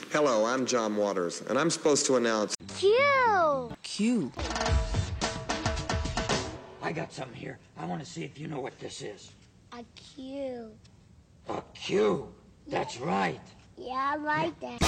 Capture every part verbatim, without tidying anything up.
Hello, I'm John Waters, and I'm supposed to announce... Q! Q. I got something here. I want to see if you know what this is. A Q. A Q. That's right. Yeah, I like that.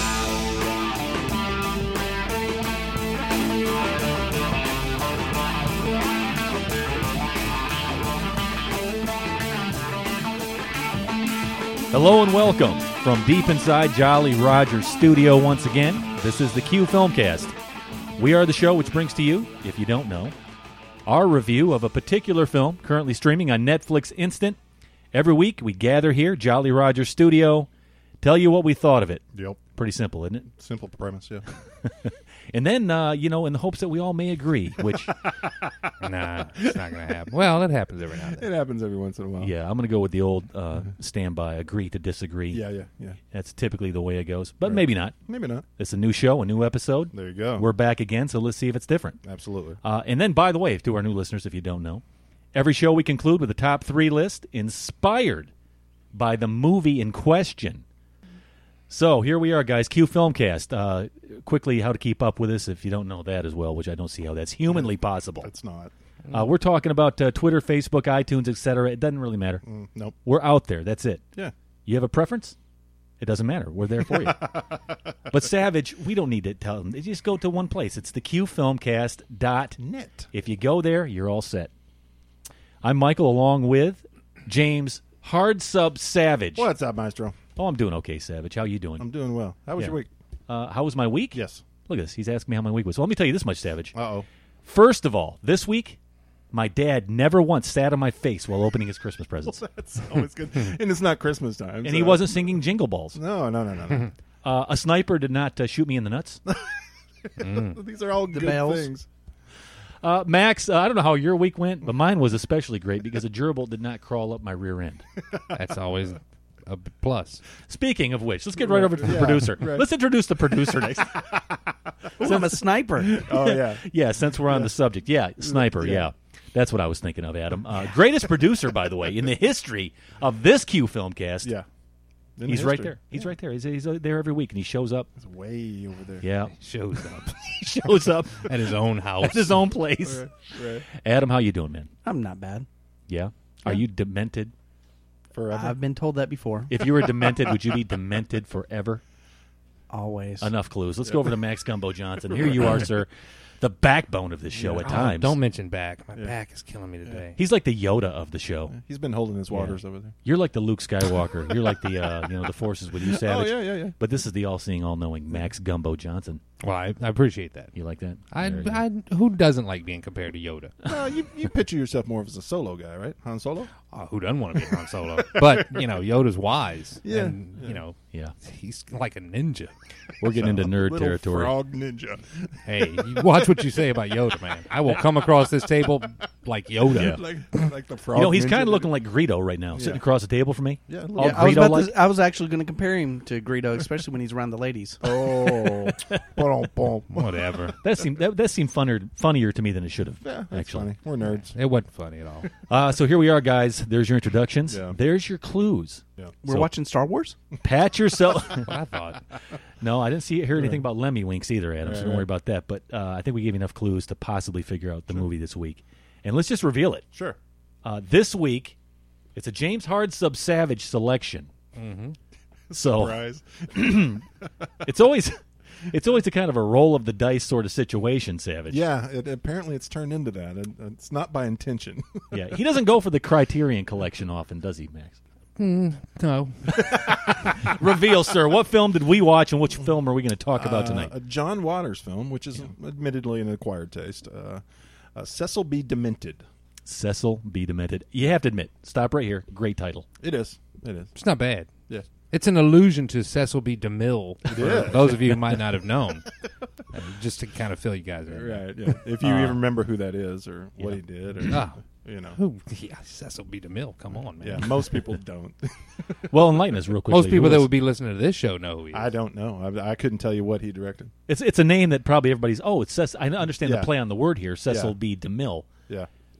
Hello and welcome from deep inside Jolly Roger's studio once again. This is the Q Filmcast. We are the show which brings to you, if you don't know, our review of a particular film currently streaming on Netflix Instant. Every week we gather here, Jolly Roger's studio, tell you what we thought of it. Yep. Pretty simple, isn't it? Simple premise, yeah. And then, uh, you know, in the hopes that we all may agree, which... Nah, it's not going to happen. Well, it happens every now and then. It happens every once in a while. Yeah, I'm going to go with the old uh, standby, agree to disagree. Yeah, yeah, yeah. That's typically the way it goes, but Right. maybe not. Maybe not. It's a new show, a new episode. There you go. We're back again, so let's see if it's different. Absolutely. Uh, and then, by the way, to our new listeners, if you don't know, every show we conclude with a top three list inspired by the movie in question. So here we are, guys. Q Filmcast. Uh, quickly, how to keep up with us if you don't know that as well, which I don't see how that's humanly possible. It's not. Uh, we're talking about uh, Twitter, Facebook, iTunes, et cetera. It doesn't really matter. Mm, nope. We're out there. That's it. Yeah. You have a preference? It doesn't matter. We're there for you. But Savage, we don't need to tell them. They just go to one place. It's the Q Filmcast dot net. If you go there, you're all set. I'm Michael, along with James Hard Sub Savage. What's up, Maestro? Oh, I'm doing okay, Savage. How you doing? I'm doing well. How was Yeah. your week? Uh, how was my week? Yes. Look at this. He's asking me how my week was. So let me tell you this much, Savage. Uh-oh. First of all, this week, my dad never once sat on my face while opening his Christmas presents. Well, that's always good. And it's not Christmas time. And so. he wasn't singing Jingle Balls. No, no, no, no. no. Uh, a sniper did not uh, shoot me in the nuts. These are all good bells. things. Uh, Max, uh, I don't know how your week went, but mine was especially great because a gerbil did not crawl up my rear end. That's always a b- plus. Speaking of which, let's get right over to the Yeah, producer. right. Let's introduce the producer next. Ooh, I'm a sniper. Oh, yeah. Yeah, since we're on the subject. Yeah, sniper, yeah. Yeah. That's what I was thinking of, Adam. Uh, greatest producer, by the way, in the history of this Q Filmcast. Yeah. In He's the right history. there. He's Yeah. right there. He's, he's uh, there every week, and he shows up. It's way over there. Yeah, Shows up he shows up at his own house. at his own place. Right, right. Adam, how you doing, man? I'm not bad. Yeah? Are you demented? Forever. I've been told that before. If you were demented, would you be demented forever? Always. Enough clues. Let's go over to Max Gumbo Johnson. Here you are, sir. The backbone of this show at Oh, times. don't mention back. My Yeah. back is killing me today. He's like the Yoda of the show. He's been holding his waters over there. You're like the Luke Skywalker. You're like the uh, you know the forces with you, Savage. Oh, yeah, yeah, yeah. But this is the all-seeing, all-knowing Max Gumbo Johnson. Well, I, I appreciate that. You like that? I, Very good. I, who doesn't like being compared to Yoda? Well, you, you picture yourself more as a solo guy, right? Han Solo? Oh, who doesn't want to be Han Solo? But, you know, Yoda's wise. Yeah, And, yeah. you know, Yeah, he's like a ninja. we're getting into nerd Little territory. frog ninja. Hey, you watch what you say about Yoda, man. I will come across this table like Yoda. Yeah. like, like the frog You know, he's ninja. kind of looking like Greedo right now, sitting Yeah. across the table from me. Yeah, a All little Yeah, I was about Greedo-like. to, I was actually going to compare him to Greedo, especially when he's around the ladies. Oh. Boom, boom. Whatever. That seemed that, that seemed funner, funnier to me than it should have. Yeah, that's actually. funny. We're nerds. It wasn't funny at all. Uh, so here we are, guys. There's your introductions. Yeah. There's your clues. Yeah. We're So- watching Star Wars? Pat yourself. What I thought. No, I didn't see hear anything about Lemmy Winks either, Adam. so Right, don't worry right. about that. But uh, I think we gave you enough clues to possibly figure out the movie this week. And let's just reveal it. Sure. Uh, this week, it's a James Hard Sub Savage selection. Mm-hmm. So Surprise. it's always it's always a kind of a roll of the dice sort of situation, Savage. Yeah, it, apparently it's turned into that. It, it's not by intention. Yeah. He doesn't go for the Criterion Collection often, does he, Max? No. Reveal, sir. What film did we watch, and which film are we going to talk about tonight? Uh, a John Waters film, which is admittedly an acquired taste. Uh, uh, Cecil B. Demented. Cecil B. Demented. You have to admit, stop right here. Great title. It is. It is. It's not bad. Yeah. It's an allusion to Cecil B. DeMille. For is. those of you who might not have known. Uh, just to kind of fill you guys in. Right. Yeah. If you Uh, even remember who that is or what yeah. he did, or Ah. you know. Who? Yeah, Cecil B. DeMille. Come on, man. Yeah. Most people don't. Well, enlighten us real quickly. Most people Who that is- would be listening to this show know who he is. I don't know. I, I couldn't tell you what he directed. It's it's a name that probably everybody's. Oh, it's Cecil. I understand Yeah. the play on the word here. Cecil Yeah. B. DeMille. Yeah.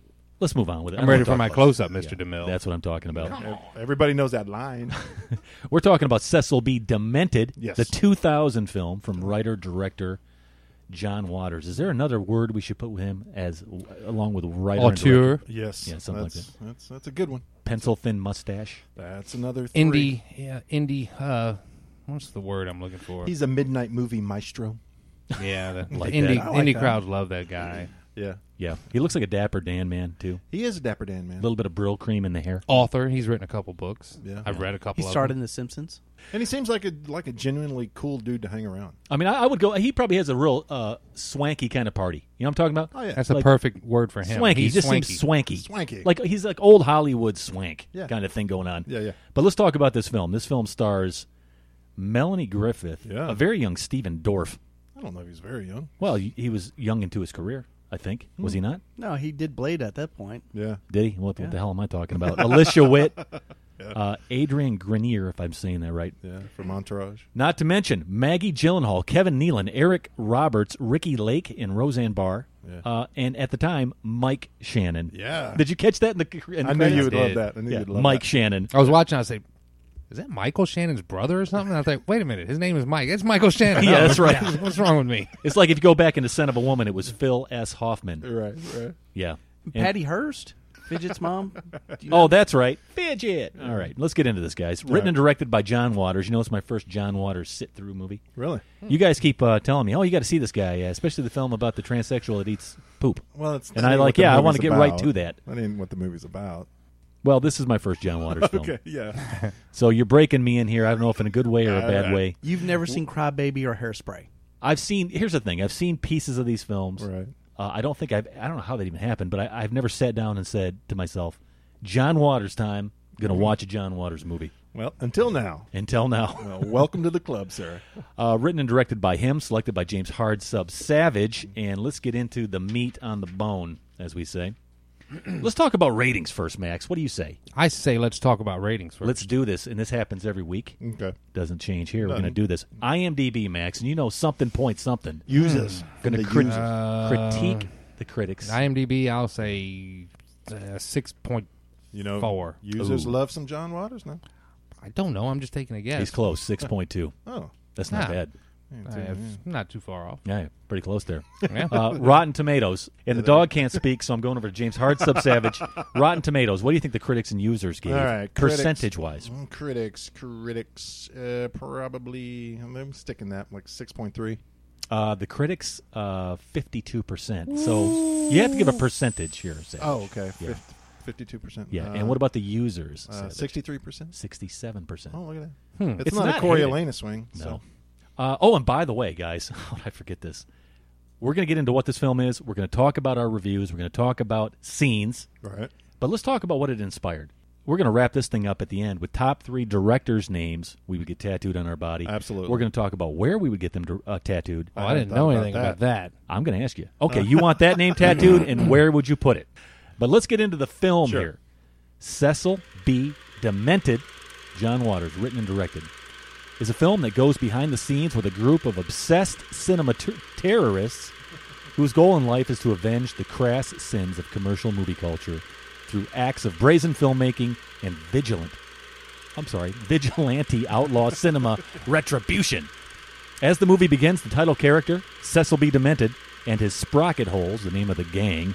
let's move on with it. I'm ready for my close-up, Mister DeMille. That's what I'm talking about. Everybody knows that line. We're talking about Cecil B. Demented, Yes. the two thousand film from writer-director John Waters. Is there another word we should put with him as along with writer and Auteur. director? Yes. Yeah, something like that's, that. That's, that's a good one. Pencil-thin mustache. That's another three. Indie, yeah, indie. Uh, what's the word I'm looking for? He's a midnight movie maestro. yeah, the, Like the indie that. I like indie that. crowds love that guy. Yeah. Yeah, he looks like a Dapper Dan man too. He is a Dapper Dan, man. A little bit of Brill cream in the hair. Author. He's written a couple books. Yeah. I've read a couple. He of started them. in The Simpsons. And he seems like a like a genuinely cool dude to hang around. I mean, I, I would go. He probably has a real uh, swanky kind of party. You know what I'm talking about? Oh, yeah. That's a like- perfect word for him. Swanky. He's he just swanky. seems swanky. Swanky. Like he's like old Hollywood swank Yeah. kind of thing going on. Yeah, yeah. But let's talk about this film. This film stars Melanie Griffith, Yeah. a very young Stephen Dorff. I don't know if he's very young. Well, he, he was young into his career, I think. Was he not? No, he did Blade at that point. Yeah. Did he? What, Yeah. what the hell am I talking about? Alicia Witt, uh, Adrian Grenier, if I'm saying that right. Yeah, from Entourage. Not to mention Maggie Gyllenhaal, Kevin Nealon, Eric Roberts, Ricky Lake, and Roseanne Barr. Yeah. Uh, and at the time, Mike Shannon. Yeah. Did you catch that in the, in the I knew credits? you would love did. that. I knew Yeah, you'd love Mike that. Shannon. I was watching. I was like, "Is that Michael Shannon's brother or something?" I was like, "Wait a minute, his name is Mike. It's Michael Shannon." Yeah, that's right. What's wrong with me? It's like if you go back into Son of a Woman, it was Phil S. Hoffman. Right, right. Yeah. And- Patty Hearst, Fidget's mom. Do you Oh, know? that's right. Fidget. All right, let's get into this, guys. Written right. and directed by John Waters. You know, it's my first John Waters sit-through movie. Really? You guys keep uh, telling me, oh, you got to see this guy, yeah, especially the film about the transsexual that eats poop. Well, it's And that I ain't like, what the yeah, I movie's wanna get right about. to that. That ain't what the movie's about. Well, this is my first John Waters film. Okay, yeah. So you're breaking me in here. I don't know if in a good way or a Uh, bad way. You've never seen Crybaby or Hairspray. I've seen, here's the thing, I've seen pieces of these films. Right. Uh, I don't think I've, I don't know how that even happened, but I, I've never sat down and said to myself, John Waters time, going to watch a John Waters movie. Well, until now. Until now. Well, welcome to the club, sir. Uh, written and directed by him, selected by James Hardsub Savage, and let's get into the meat on the bone, as we say. Let's talk about ratings first, Max. What do you say? I say let's talk about ratings first. Let's do this, and this happens every week. Okay. Doesn't change here. We're Doesn't. going to do this. IMDb, Max, and you know something point something. Users. Going to The crit- users. Uh, critique the critics. IMDb, I'll say uh, six point. You know, Four. users Ooh. love some John Waters now. I don't know. I'm just taking a guess. He's close, six point two. Oh. That's not Ah. bad. I have, not too far off. Yeah, pretty close there. Yeah. Uh, Rotten Tomatoes. And the dog can't speak, so I'm going over to James Hardsub Savage. Rotten Tomatoes. What do you think the critics and users gave? All right, critics. Percentage-wise. Mm, Critics, critics, uh, probably, I'm sticking that, like six point three. Uh, the critics, uh, fifty-two percent. So you have to give a percentage here, Savage. Oh, okay. Yeah. fifty-two percent. Yeah, Uh, and what about the users? uh, Savage? sixty-three percent? sixty-seven percent. Oh, look at that. Hmm. It's, It's not, not a Corey hated. Elena swing. No. So. Uh, oh, and by the way, guys, how did I forget this? We're going to get into what this film is. We're going to talk about our reviews. We're going to talk about scenes. Right. But let's talk about what it inspired. We're going to wrap this thing up at the end with top three directors' names we would get tattooed on our body. Absolutely. We're going to talk about where we would get them uh, tattooed. Oh, I I, hadn't didn't thought know about anything that. about that. I'm going to ask you. Okay, you want that name tattooed, and where would you put it? But let's get into the film Sure. here. Cecil B. Demented, John Waters, written and directed, is a film that goes behind the scenes with a group of obsessed cinema ter- terrorists whose goal in life is to avenge the crass sins of commercial movie culture through acts of brazen filmmaking and vigilant, I'm sorry, vigilante outlaw cinema retribution. As the movie begins, the title character, Cecil B. Demented, and his sprocket holes, the name of the gang,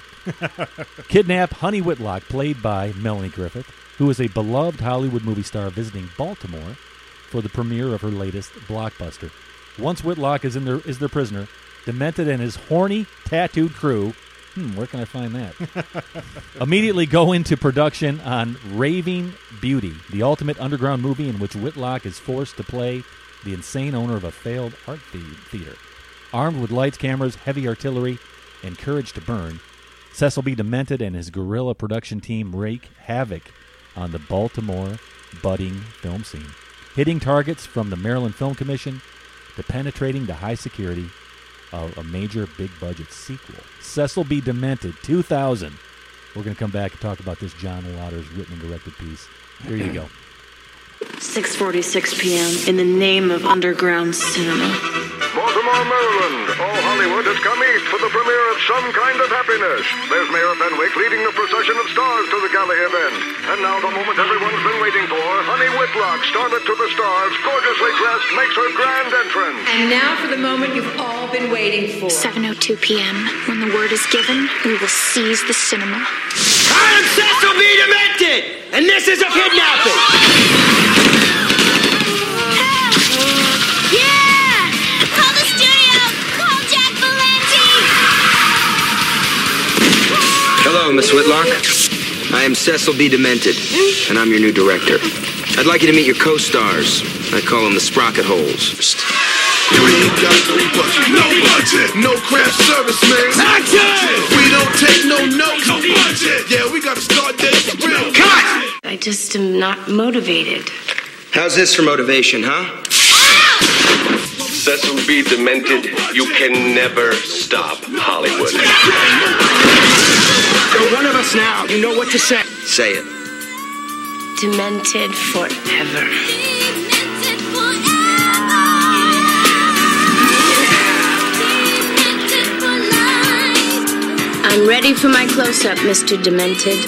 kidnap Honey Whitlock, played by Melanie Griffith, who is a beloved Hollywood movie star visiting Baltimore for the premiere of her latest blockbuster. Once Whitlock is in their is their prisoner, Demented and his horny, tattooed crew, hmm, where can I find that? immediately go into production on Raving Beauty, the ultimate underground movie in which Whitlock is forced to play the insane owner of a failed art the- theater. Armed with lights, cameras, heavy artillery, and courage to burn, Cecil B. Demented and his guerrilla production team wreak havoc on the Baltimore budding film scene, hitting targets from the Maryland Film Commission to penetrating the high security of a major big-budget sequel. Cecil B. Demented, two thousand. We're going to come back and talk about this John Waters written and directed piece. Here you go. six forty-six p.m. in the name of underground cinema. Baltimore, Maryland. All Hollywood has come east for the premiere of Some Kind of Happiness. There's Mayor Fenwick leading a procession of stars to the gala event. And now the moment everyone's been waiting for. Honey Whitlock, starlet to the stars, gorgeously dressed, makes her grand entrance. And now for the moment you've all been waiting for. seven oh two p.m. When the word is given, we will seize the cinema. I am Cecil B. Demented, and this is a kidnapping. Yeah! Call the studio! Call Jack Valenti! Hello, Miss Whitlock. I am Cecil B. Demented, and I'm your new director. I'd like you to meet your co-stars. I call them the Sprocket Holes. We ain't got three budget, no budget, no craft service, man. Action! We don't take no notes, no budget. Yeah, we gotta start this real. Cut! I just am not motivated. How's this for motivation, huh? Cecil B. Demented, you can never stop Hollywood. You're one of us now. You know what to say. Say it. Demented forever. I'm ready for my close-up, Mister Demented.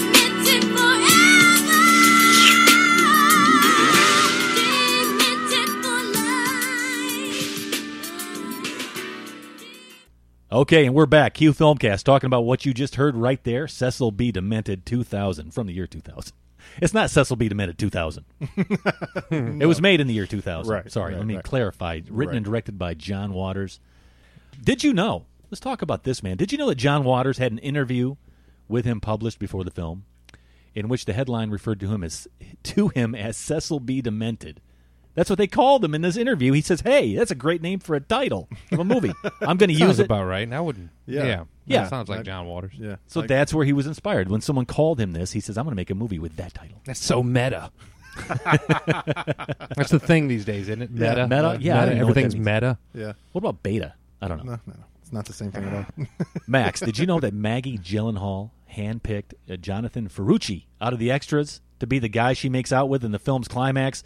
Okay, and we're back. Q Filmcast, talking about what you just heard right there. Cecil B. Demented two thousand, from the year two thousand. It's not Cecil B. Demented two thousand. No. It was made in the year two thousand. Right. Sorry, right, let me right. clarify. Written Right. and directed by John Waters. Did you know? Let's talk about this, man. Did you know that John Waters had an interview with him published before the film, in which the headline referred to him as to him as Cecil B. Demented? That's what they called him in this interview. He says, "Hey, that's a great name for a title of a movie. I'm going to use Sounds it." about right. I wouldn't. Yeah. Yeah. Yeah. That sounds like John Waters. Yeah. So Like- that's where he was inspired. When someone called him this, he says, "I'm going to make a movie with that title." That's so meta. That's the thing these days, isn't it? Yeah. Meta. Meta? Yeah, I don't know what that Everything's means. meta. Yeah. What about beta? I don't know. No, no, no. It's not the same thing at all. Max, did you know that Maggie Gyllenhaal handpicked uh, Jonathan Ferrucci out of the extras to be the guy she makes out with in the film's climax?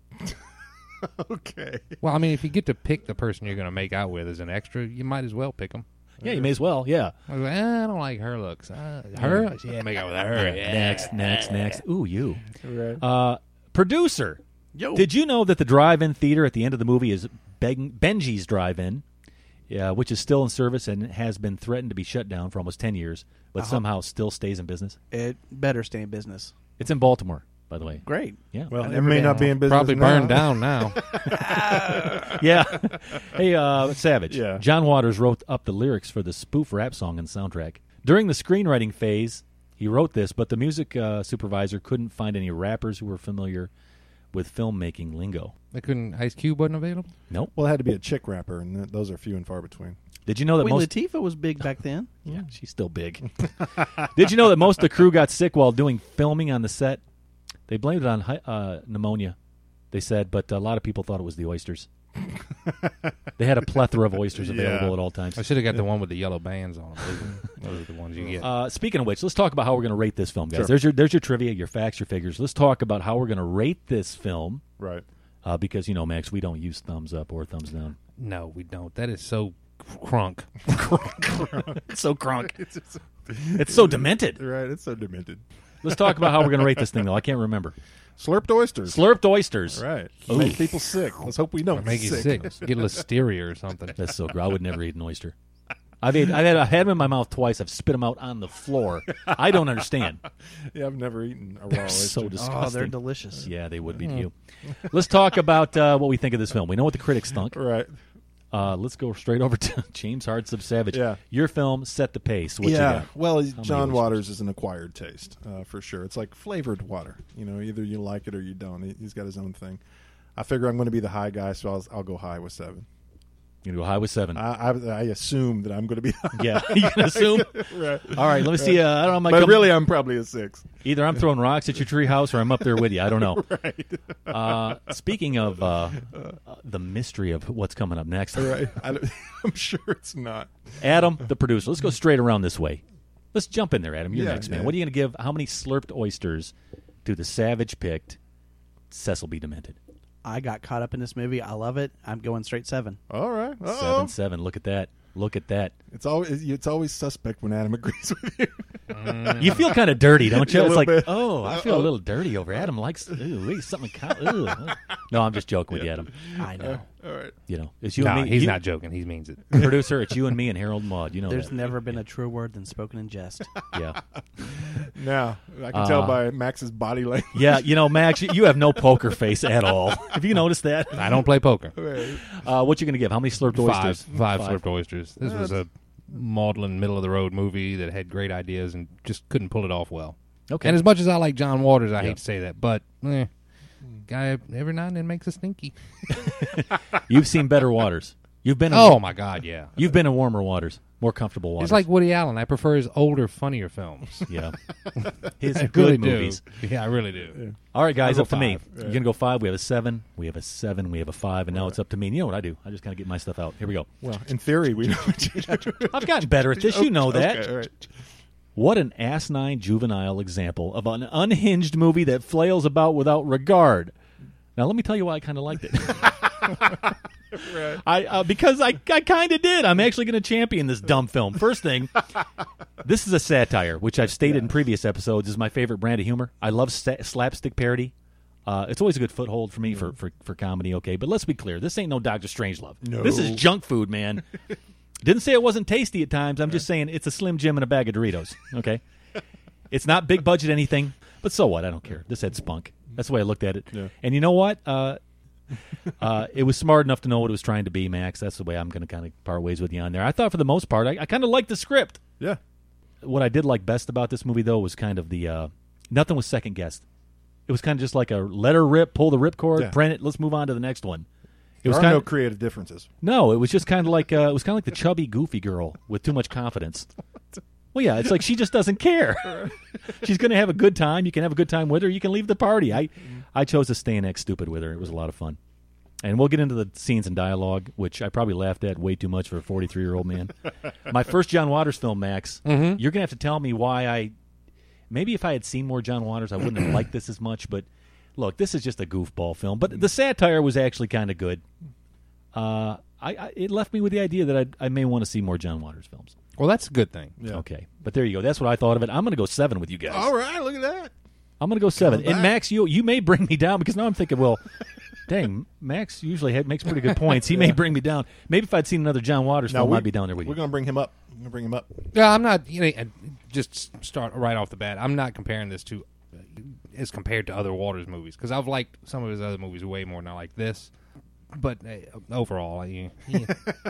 Okay. Well, I mean, if you get to pick the person you're going to make out with as an extra, you might as well pick them. Yeah, you may as well, yeah. I, was like, eh, I don't like her looks. Uh, her? Yeah, make out with her. Yeah. Next, next, next. Ooh, you. Right. Uh, producer, Yo. did you know that the drive-in theater at the end of the movie is ben- Benji's Drive-In, yeah, which is still in service and has been threatened to be shut down for almost ten years, but Uh-huh. somehow still stays in business? It better stay in business. It's in Baltimore, by the way. Great. Yeah. Well, I've it never may been. not be in business Probably now. burned down now. Yeah. Hey, uh, Savage. Yeah. John Waters wrote up the lyrics for the spoof rap song and soundtrack. During the screenwriting phase, he wrote this, but the music uh, supervisor couldn't find any rappers who were familiar with filmmaking lingo. They couldn't. Ice Cube wasn't available. Nope. Well, it had to be a chick rapper, and th- those are few and far between. Did you know that Queen most... Latifah was big back then. Yeah, she's still big. Did you know that most of the crew got sick while doing filming on the set? They blamed it on hi- uh, pneumonia, they said, but a lot of people thought it was the oysters. They had a plethora of oysters available Yeah. at all times. I should have got the one with the yellow bands on them. Those, those are the ones you get. Uh, speaking of which, let's talk about how we're going to rate this film, guys. Sure. There's your there's your trivia, your facts, your figures. Let's talk about how we're going to rate this film, Right. uh, because, you know, Max, we don't use thumbs up or thumbs down. No, we don't. That is so crunk. It's so crunk. It's, it's so demented. Right. It's so demented. Let's talk about how we're going to rate this thing, though. I can't remember. Slurped oysters. Slurped oysters. Right. Ooh. Make people sick. Let's hope we don't Make you sick. Get listeria or something. That's so gross. I would never eat an oyster. I've, ate, I've had, I had them in my mouth twice. I've spit them out on the floor. I don't understand. Yeah, I've never eaten a raw They're oyster. so disgusting. Oh, they're delicious. Yeah, they would be to you. Let's talk about uh, what we think of this film. We know what the critics thunk. Right. Uh, let's go straight over to James Hardsub Savage. Yeah. Your film set the pace. What yeah, you got? well, many John oysters? Waters is an acquired taste, uh, for sure. It's like flavored water. You know, either you like it or you don't. He, he's got his own thing. I figure I'm going to be the high guy, so I'll, I'll go high with seven. You go high with seven. I, I, I assume that I'm going to be high. Yeah, you can assume. Right. All right, let me see. Uh, I don't know. I might But come- really, I'm probably a six. Either I'm throwing rocks at your treehouse or I'm up there with you. I don't know. Right. Uh, speaking of uh, uh, the mystery of what's coming up next, Right. I don't, I'm sure it's not. Adam, the producer. Let's go straight around this way. Let's jump in there, Adam. You're Yeah, next, man. yeah. What are you going to give? How many slurped oysters do the Savage picked Cecil B. Demented? I got caught up in this movie. I love it. I'm going straight seven. All right. Uh-oh. Seven, seven. Look at that. Look at that. It's always it's always suspect when Adam agrees with you. Mm. You feel kind of dirty, don't you? Yeah, It's like, bit. oh, I feel Uh-oh. a little dirty over. Adam likes ooh, wait, something. Ugh. No, I'm just joking with you, Adam. I know. All right. You know, it's you No, and me. he's you- not joking. He means it. Producer, it's you and me and Harold Maude. You know There's that. never been a truer word than spoken in jest. Yeah. Now I can Uh, tell by Max's body language. Yeah, you know, Max, you have no poker face at all. Have you noticed that? I don't play poker. Uh, what you going to give? How many slurped Five, oysters? five slurped oysters. This was a maudlin, middle of the road movie that had great ideas and just couldn't pull it off well. Okay. And as much as I like John Waters, I Yeah. hate to say that, but eh, guy every now and then makes a stinky. You've seen better waters. You've been. In, Oh my God, yeah. You've been in warmer waters, more comfortable waters. It's like Woody Allen. I prefer his older, funnier films. yeah, his I good really movies. do. Yeah, I really do. All right, guys, I'll up go to me. five. You're gonna go five. We have a seven. We have a seven. We have a five, and now it's up to me. And you know what I do? I just kind of get my stuff out. Here we go. Well, in theory, we know what you do. I've gotten better at this. You know that. Okay, all right. What an asinine juvenile example of an unhinged movie that flails about without regard. Now, let me tell you why I kind of liked it. Right. I uh, because I, I kind of did. I'm actually going to champion this dumb film. First thing, this is a satire, which I've stated in previous episodes is my favorite brand of humor. I love sa- slapstick parody. Uh, it's always a good foothold for me for, for, for comedy, okay? But let's be clear. This ain't no Doctor Strangelove. No. This is junk food, man. Didn't say it wasn't tasty at times. I'm just saying it's a Slim Jim and a bag of Doritos, okay? It's not big budget anything, but so what? I don't care. This had spunk. That's the way I looked at it. Yeah. And you know what? Uh, uh, it was smart enough to know what it was trying to be, Max. That's the way I'm going to kind of part ways with you on there. I thought for the most part, I, I kind of liked the script. Yeah. What I did like best about this movie, though, was kind of the uh, nothing was second guessed. It was kind of just like a let her rip, pull the ripcord, Yeah. print it, let's move on to the next one. It There was are kind no of, creative differences. no, it was just kind of like uh, it was kind of like the chubby, goofy girl with too much confidence. Well, yeah, it's like she just doesn't care. She's going to have a good time. You can have a good time with her. You can leave the party. I, I chose to stay and act stupid with her. It was a lot of fun. And we'll get into the scenes and dialogue, which I probably laughed at way too much for a forty-three-year-old man. My first John Waters film, Max, Mhm. you're going to have to tell me why I... Maybe if I had seen more John Waters, I wouldn't have liked this as much. But, look, this is just a goofball film. But the satire was actually kind of good. Uh, I, I It left me with the idea that I, I may want to see more John Waters films. Well, that's a good thing. Yeah. Okay, but there you go. That's what I thought of it. I'm going to go seven with you guys. All right, look at that. I'm going to go seven. Coming And back. Max, you you may bring me down because now I'm thinking, well, dang, Max usually had, makes pretty good points. He may bring me down. Maybe if I'd seen another John Waters Now film, we- I'd be down there with We're you. going to bring him up. We're going to bring him up. Yeah, I'm not. You know, uh, just start right off the bat. I'm not comparing this to uh, as compared to other Waters movies because I've liked some of his other movies way more than I like this. But uh, overall, I, yeah.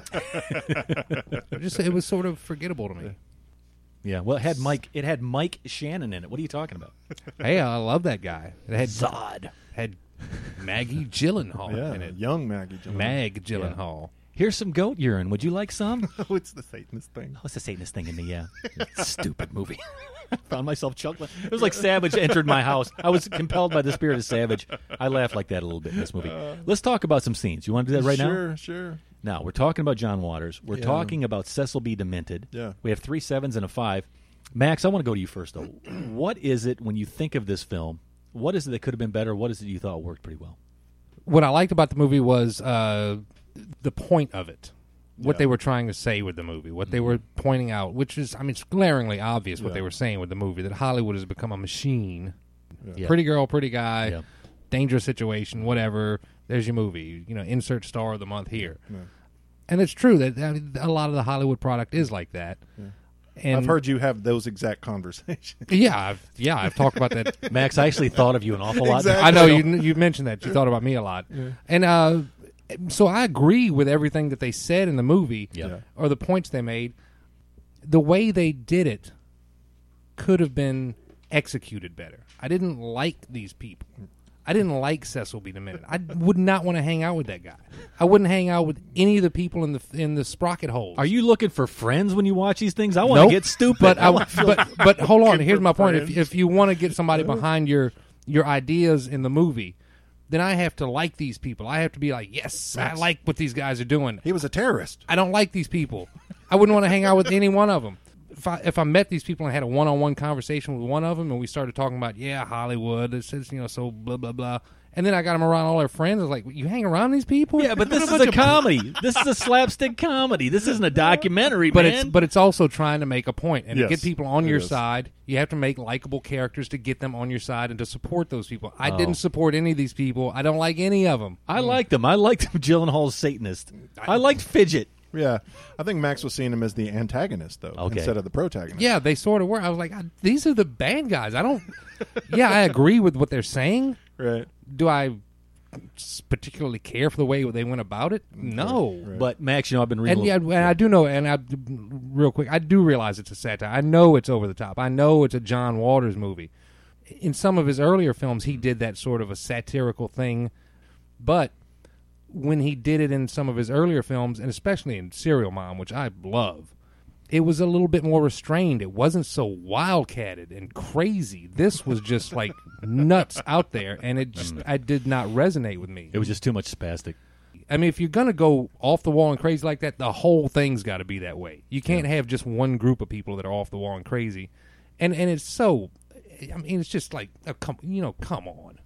just it was sort of forgettable to me. Yeah, well, it had Mike. It had Mike Shannon in it. What are you talking about? Hey, I love that guy. It had Zod. Had Maggie Gyllenhaal Yeah, in it. young Maggie Gyllenhaal. Mag Gyllenhaal. Here's some goat urine. Would you like some? Oh, it's the Satanist thing. Oh, it's the Satanist thing in me, yeah. Stupid movie. I found myself chuckling. It was like Savage entered my house. I was compelled by the spirit of Savage. I laughed like that a little bit in this movie. Let's talk about some scenes. You want to do that right now? Sure, sure. Now, we're talking about John Waters. We're Yeah. talking about Cecil B. Demented. Yeah. We have three sevens and a five. Max, I want to go to you first, though. What is it, when you think of this film, what is it that could have been better? What is it you thought worked pretty well? What I liked about the movie was uh, the point of it. What Yeah. they were trying to say with the movie, what they were pointing out, which is, I mean, it's glaringly obvious what Yeah. they were saying with the movie, that Hollywood has become a machine. Yeah. Pretty girl, pretty guy, Yeah. dangerous situation, whatever. There's your movie. You know, insert star of the month here. Yeah. And it's true that I mean, a lot of the Hollywood product is like that. And I've heard you have those exact conversations. Yeah, I've, yeah, I've talked about that. Max, I actually thought of you an awful lot. Exactly. I know you you mentioned that. You thought about me a lot. Yeah. And uh, so I agree with everything that they said in the movie Yeah. or the points they made. The way they did it could have been executed better. I didn't like these people. I didn't like Cecil B. Demented. I would not want to hang out with that guy. I wouldn't hang out with any of the people in the in the sprocket holes. Are you looking for friends when you watch these things? I want to Nope. get stupid. But I, wanna feel- but but hold on. Looking Here's for my point. If friends. if you want to get somebody behind your your ideas in the movie, then I have to like these people. I have to be like, yes, I Yes. like what these guys are doing. He was a terrorist. I don't like these people. I wouldn't want to hang out with any one of them. If I if I met these people and had a one on one conversation with one of them, and we started talking about yeah Hollywood, it says you know so blah blah blah, And then I got him around all our friends. I was like, you hang around these people? Yeah, but this is bunch a of- comedy. This is a slapstick comedy. This isn't a documentary, But man. it's but it's also trying to make a point and Yes, to get people on it your is. side. You have to make likable characters to get them on your side and to support those people. I Oh. didn't support any of these people. I don't like any of them. I liked him. I liked Gyllenhaal's Satanist. I liked Fidget. Yeah, I think Max was seeing him as the antagonist though, Okay. instead of the protagonist. Yeah, they sort of were. I was like, these are the bad guys. I don't. Yeah, I agree with what they're saying. Right. Do I particularly care for the way they went about it? No. Right. But Max, you know, I've been reading. And yeah, and I do know, and I real quick, I do realize it's a satire. I know it's over the top. I know it's a John Waters movie. In some of his earlier films, he did that sort of a satirical thing, but when he did it in some of his earlier films, and especially in Serial Mom, which I love, it was a little bit more restrained. It wasn't so wildcatted and crazy. This was just like nuts out there, and it just I did not resonate with me. It was just too much spastic. I mean, if you're going to go off the wall and crazy like that, the whole thing's got to be that way. You can't Yeah. have just one group of people that are off the wall and crazy. And and it's so, I mean, it's just like, oh, come, you know, come on.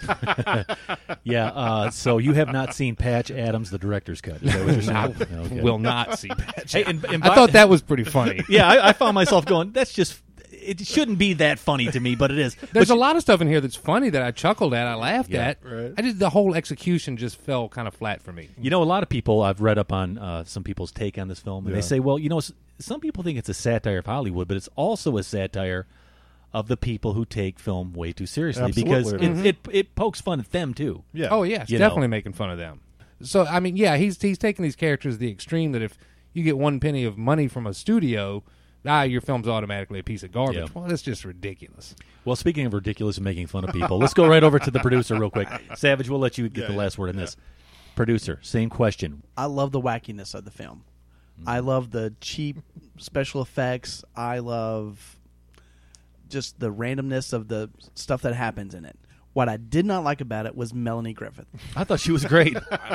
Yeah. Uh, so you have not seen Patch Adams, the director's cut? Is that what you're saying? I Okay. will not see Patch Hey, and- and I by- thought that was pretty funny. Yeah, I, I found myself going, that's just, it shouldn't be that funny to me, but it is. There's But a lot of stuff in here that's funny that I chuckled at, I laughed Yeah. at. Right. I just the whole execution just fell kind of flat for me. You know, a lot of people, I've read up on uh, some people's take on this film, and Yeah. they say, well, you know, s- some people think it's a satire of Hollywood, but it's also a satire of the people who take film way too seriously because it, Absolutely. it, it pokes fun at them, too. Yeah. Oh yeah, it's You definitely know. making fun of them. So I mean, yeah, he's he's taking these characters to the extreme that if you get one penny of money from a studio, ah, your film's automatically a piece of garbage. Yeah. Well, that's just ridiculous. Well, speaking of ridiculous and making fun of people, let's go right over to the producer real quick. Savage, we'll let you get Yeah, the yeah, last word on yeah. this. Producer, same question. I love the wackiness of the film. I love the cheap special effects. I love just the randomness of the stuff that happens in it. What I did not like about it was Melanie Griffith. I thought she was great.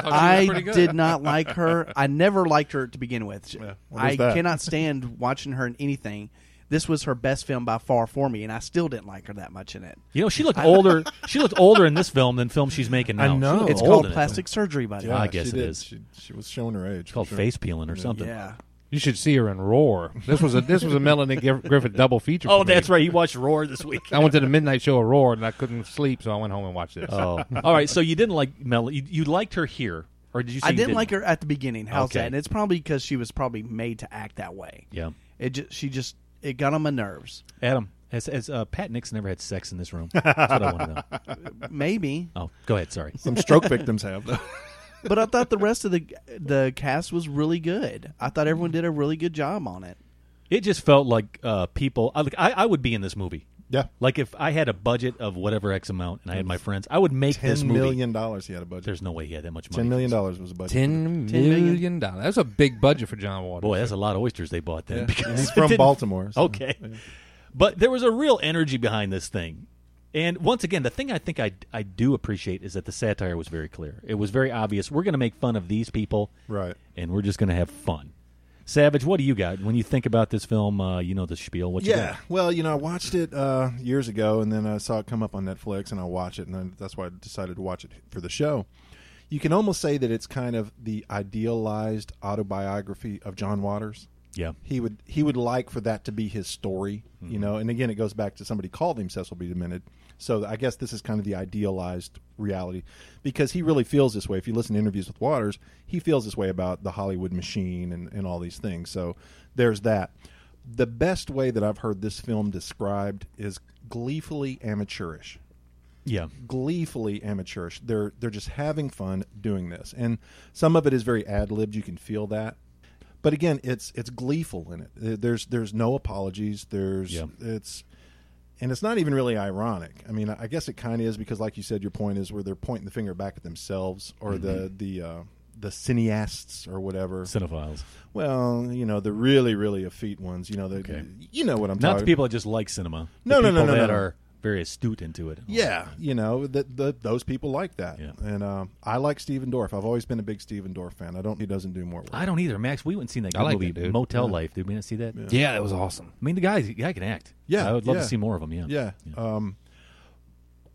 I did not like her. I never liked her to begin with. Yeah, what I is that? cannot stand watching her in anything. This was her best film by far for me, and I still didn't like her that much in it. You know, she looked older. She looked older in this film than film she's making now. I know. She looked It's old called in it. plastic surgery, buddy. I guess she it did. is. She, she was showing her age. It's called for sure. face peeling or something. Yeah. You should see her in Roar. This was a this was a Melanie Griff- Griffith double feature. Oh, for me. that's right. You watched Roar this week. I went to the midnight show of Roar and I couldn't sleep, so I went home and watched this. Oh, all right. So you didn't like Mel? You, you liked her here, or did you? Say I you didn't like her at the beginning. How's Okay. that? And it's probably because she was probably made to act that way. Yeah. It just, she just it got on my nerves. Adam, has, has uh, Pat Nixon ever had sex in this room? That's what I want to know. Maybe, Oh, go ahead. Sorry. Some stroke victims have though. but I thought the rest of the the cast was really good. I thought everyone did a really good job on it. It just felt like uh, people. I, like, I, I would be in this movie. Yeah. Like if I had a budget of whatever X amount and I had my friends, I would make this Ten movie. million dollars he had a budget. There's no way he had that much money. Ten million dollars was a budget. Ten Ten million? million dollars. That's a big budget for John Waters. Boy, that's a lot of oysters they bought then. Yeah. Because And he's it from didn't- Baltimore. so- Okay. But there was a real energy behind this thing. And once again, the thing I think I, I do appreciate is that the satire was very clear. It was very obvious. We're going to make fun of these people, Right. and we're just going to have fun. Savage, what do you got? When you think about this film, uh, you know the spiel. What you Yeah, got? well, you know, I watched it uh, years ago, and then I saw it come up on Netflix, and I watched it, and then that's why I decided to watch it for the show. You can almost say that it's kind of the idealized autobiography of John Waters. Yeah. He would he would like for that to be his story, Mm-hmm. you know. And again, it goes back to somebody called him Cecil B. Demented. So I guess this is kind of the idealized reality because he really feels this way. If you listen to interviews with Waters, he feels this way about the Hollywood machine and, and all these things. So there's that. The best way that I've heard this film described is gleefully amateurish. Yeah. Gleefully amateurish. They're they're just having fun doing this, and some of it is very ad libbed. You can feel that, but again, it's it's gleeful in it. There's there's no apologies. There's Yeah. it's and it's not even really ironic. I mean, I guess it kind of is because, like you said, your point is where they're pointing the finger back at themselves or the the uh, the cineasts or whatever. Cinephiles. Well, you know, the really really effete ones. You know, the Okay. you know what I'm Not talking. the people that just like cinema. No, the no, no, people no, that no. are very astute into it. Yeah, you know that the, those people like that, Yeah. and um, I like Steven Dorff. I've always been a big Steven Dorff fan. I don't. He doesn't do more work. I don't either. Max, we went and seen that I good like movie, that dude. Motel Yeah. Life. Did we not see that? Yeah, that was awesome. I mean, the guy, the guy can act. Yeah, I would love yeah. to see more of him. Yeah. Yeah. Um,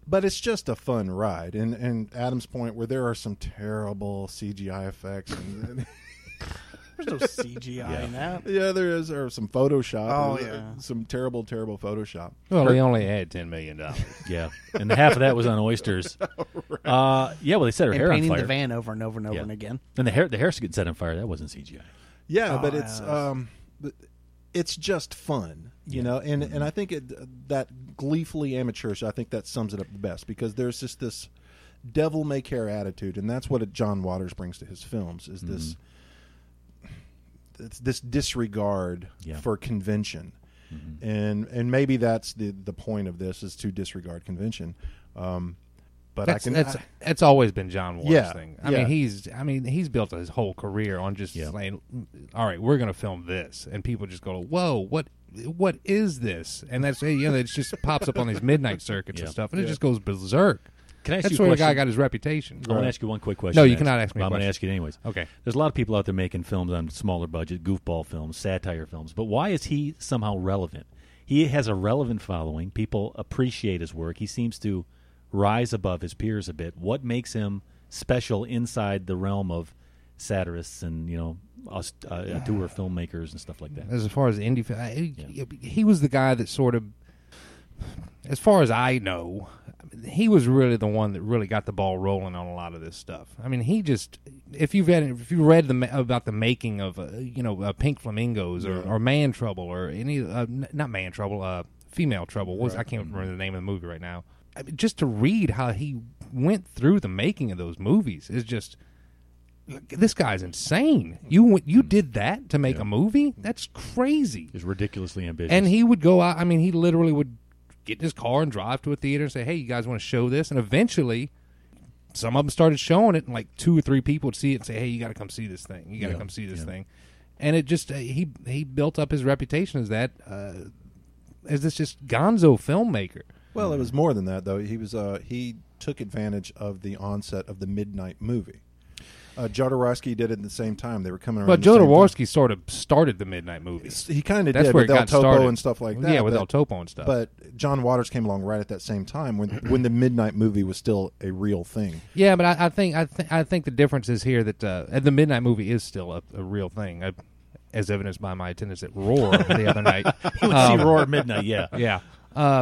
but it's just a fun ride. And and Adam's point, where there are some terrible C G I effects. And, There's no C G I yeah. in that. Yeah, there is. Or some Photoshop. Oh, There's, yeah. uh, Some terrible, terrible Photoshop. Well, they only had ten million dollars. Yeah, and half of that was on oysters. right. uh, yeah, well, they set her and hair on painting fire. the van over and over and over Yeah. and again. And the hair, the hair's getting set on fire. That wasn't C G I. Yeah, Oh, but it's yeah. um, but it's just fun, you Yeah. know. And and I think it, that gleefully amateurish. I think that sums it up the best, because there's just this devil may care attitude, and that's what John Waters brings to his films. Is this it's this disregard Yeah. for convention, Mm-hmm. and and maybe that's the the point of this, is to disregard convention. Um, but That's, I can. that's I- that's always been John Waters' Yeah, thing. I yeah. mean, he's I mean he's built his whole career on just Yeah. saying, "All right, we're going to film this," and people just go, "Whoa, what what is this?" And that's you know, it just pops up on these midnight circuits Yeah. and stuff, and it Yeah. just goes berserk. Can I ask That's you a where the guy question? got his reputation. I want to ask you one quick question. No, you Max. cannot ask me a Well, I'm going to question. ask you it anyways. Okay. There's a lot of people out there making films on smaller budget, goofball films, satire films. But why is he somehow relevant? He has a relevant following. People appreciate his work. He seems to rise above his peers a bit. What makes him special inside the realm of satirists and, you know, us, uh, auteur filmmakers and stuff like that? As far as indie, fi- he, he was the guy that sort of, as far as I know, he was really the one that really got the ball rolling on a lot of this stuff. I mean, he just, if you've read, if you read the ma- about the making of, uh, you know, uh, Pink Flamingos or, or Man Trouble or any, uh, n- not Man Trouble, uh, Female Trouble. What was, I can't remember the name of the movie right now. I mean, just to read how he went through the making of those movies is just, this guy's insane. You went- you did that to make Yeah. a movie? That's crazy. He's ridiculously ambitious. And he would go out. I mean, he literally would get in his car and drive to a theater and say, "Hey, you guys want to show this?" And eventually, some of them started showing it, and like two or three people would see it and say, "Hey, you got to come see this thing. You got to Yeah, come see this yeah. thing." And it just uh, he he built up his reputation as that uh, as this just gonzo filmmaker. Well, it was more than that, though. He was uh, he took advantage of the onset of the midnight movie. Uh, Jodorowsky did it at the same time. They were coming around. But the same time. Jodorowsky sort of started the midnight movie. He kind of That's did where with it El got Topo started. and stuff like that. Yeah, with but, El Topo and stuff. But John Waters came along right at that same time when when the midnight movie was still a real thing. Yeah, but I, I think I, th- I think the difference is here that uh, the midnight movie is still a, a real thing, I, as evidenced by my attendance at Roar the other night. You would Um, see Roar at midnight, yeah. yeah. Uh,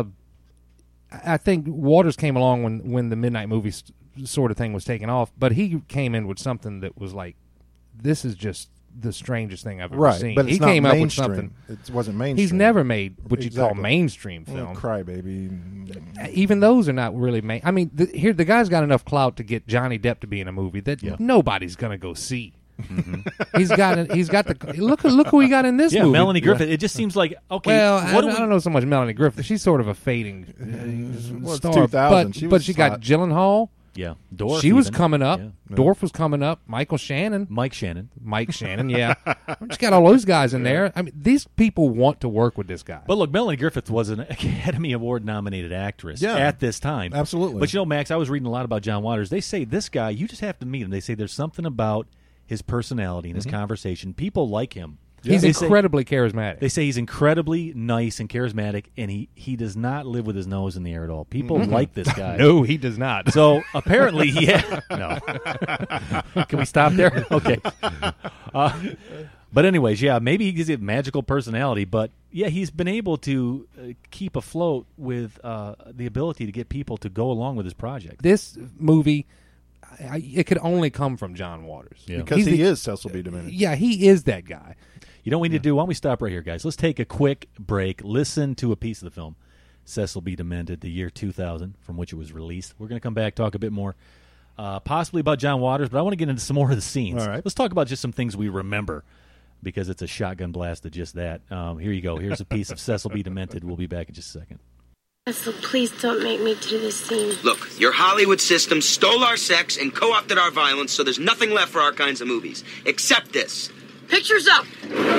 I I think Waters came along when when the midnight movie st- sort of thing was taking off, but he came in with something that was like, this is just the strangest thing I've ever Right, seen. but it's he not came up with mainstream. something. It wasn't mainstream. He's never made what you call Exactly. mainstream Well, film. Crybaby. Even those are not really main. I mean, the, here the guy's got enough clout to get Johnny Depp to be in a movie that Yeah. nobody's going to go see. he's got he's got the look look who he got in this Yeah, movie. Melanie Griffith. It just seems like, okay, Well, what I, do we... I don't know so much Melanie Griffith. She's sort of a fading uh, Well, it's star, two thousand. but She but was she got hot. Gyllenhaal. Yeah, Dorf She was even. coming up. Yeah. Dorf was coming up. Michael Shannon. Mike Shannon. Mike Shannon, yeah. Just got all those guys in there. I mean, these people want to work with this guy. But look, Melanie Griffith was an Academy Award nominated actress Yeah. at this time. Absolutely. But you know, Max, I was reading a lot about John Waters. They say this guy, you just have to meet him. They say there's something about his personality and his conversation. People like him. He's They say- incredibly charismatic. They say he's incredibly nice and charismatic, and he, he does not live with his nose in the air at all. People like this guy. No, he does not. So apparently, yeah. No. Can we stop there? Okay. Uh, but anyways, yeah, maybe he's a magical personality, but yeah, he's been able to uh, keep afloat with uh, the ability to get people to go along with his project. This movie, I, it could only come from John Waters. Yeah. Because He's he the- is Cecil B. DeMille. Yeah, he is that guy. You know what we need to do? Why don't we stop right here, guys? Let's take a quick break, listen to a piece of the film, Cecil B. Demented, the year two thousand, from which it was released. We're going to come back, talk a bit more, uh, possibly about John Waters, but I want to get into some more of the scenes. All right. Let's talk about just some things we remember, because it's a shotgun blast of just that. Um, here you go. Here's a piece of Cecil B. Demented. We'll be back in just a second. Cecil, please don't make me do this scene. Look, your Hollywood system stole our sex and co-opted our violence, so there's nothing left for our kinds of movies. Except this. Pictures up!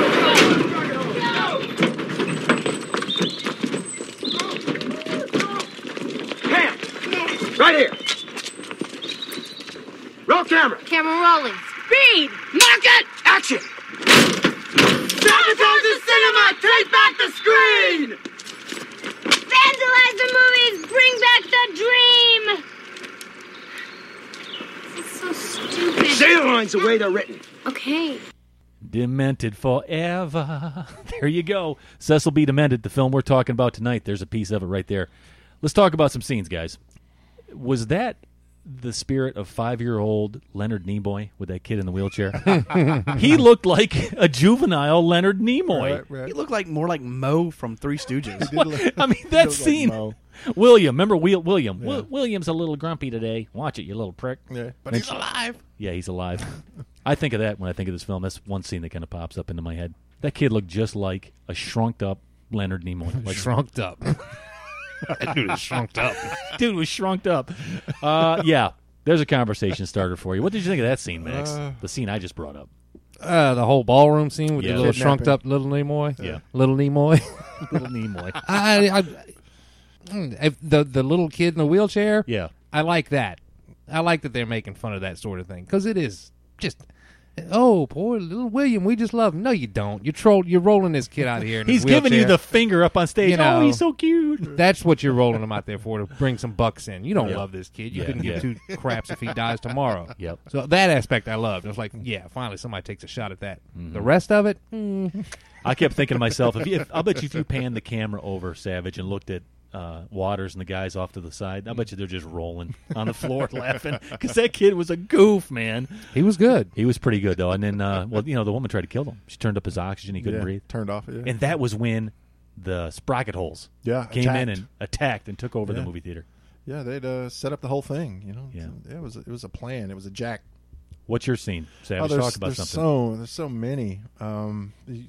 Cam! Right here! Roll camera! Camera rolling. Speed! Mark it! Action! Sabotage the cinema! Take back the screen! Vandalize the movies! Bring back the dream! the way they're written. Okay. Demented forever. There you go. Cecil B. Demented, the film we're talking about tonight. There's a piece of it right there. Let's talk about some scenes, guys. Was that the spirit of five-year-old Leonard Nimoy with that kid in the wheelchair? He looked like a juvenile Leonard Nimoy. Right, right. He looked like more like Mo from Three Stooges. Look, I mean, that scene. Like William, remember Will, William? Yeah. Will, William's a little grumpy today. Watch it, you little prick. Yeah, but he's alive. Yeah, he's alive. I think of that when I think of this film. That's one scene that kind of pops up into my head. That kid looked just like a shrunk-up Leonard Nimoy. Like, shrunk up. That dude was shrunk up. Dude was shrunk up. Uh, yeah, there's a conversation starter for you. What did you think of that scene, Max? Uh, the scene I just brought up. Uh, the whole ballroom scene with yeah. the little shrunk up little Nimoy. Yeah, little Nimoy. Little Nimoy. I, I, if the the little kid in the wheelchair. Yeah, I like that. I like that they're making fun of that sort of thing because it is just. Oh, poor little William, we just love him. No, you don't. You're troll. You're rolling this kid out here. In he's his giving you the finger up on stage. You know, oh, he's so cute. That's what you're rolling him out there for, to bring some bucks in. You don't yep. love this kid. You yeah, couldn't yeah. give two craps if he dies tomorrow. Yep. So that aspect I loved. I was like, yeah, finally somebody takes a shot at that. Mm-hmm. The rest of it, mm. I kept thinking to myself, if, you, if I'll bet you if you panned the camera over Savage and looked at uh, Waters and the guys off to the side, I bet you they're just rolling on the floor laughing because that kid was a goof, man. He was good. He was pretty good though. And then, uh, well, you know, the woman tried to kill him. She turned up his oxygen. He couldn't yeah, breathe. Turned off. Yeah. And that was when the sprocket holes yeah, came attacked. in and attacked and took over yeah. the movie theater. Yeah, they'd uh, set up the whole thing. You know, yeah, it was it was a plan. It was a jack. What's your scene, Savage? Oh, Talk about there's something. So there's so many. Um, you,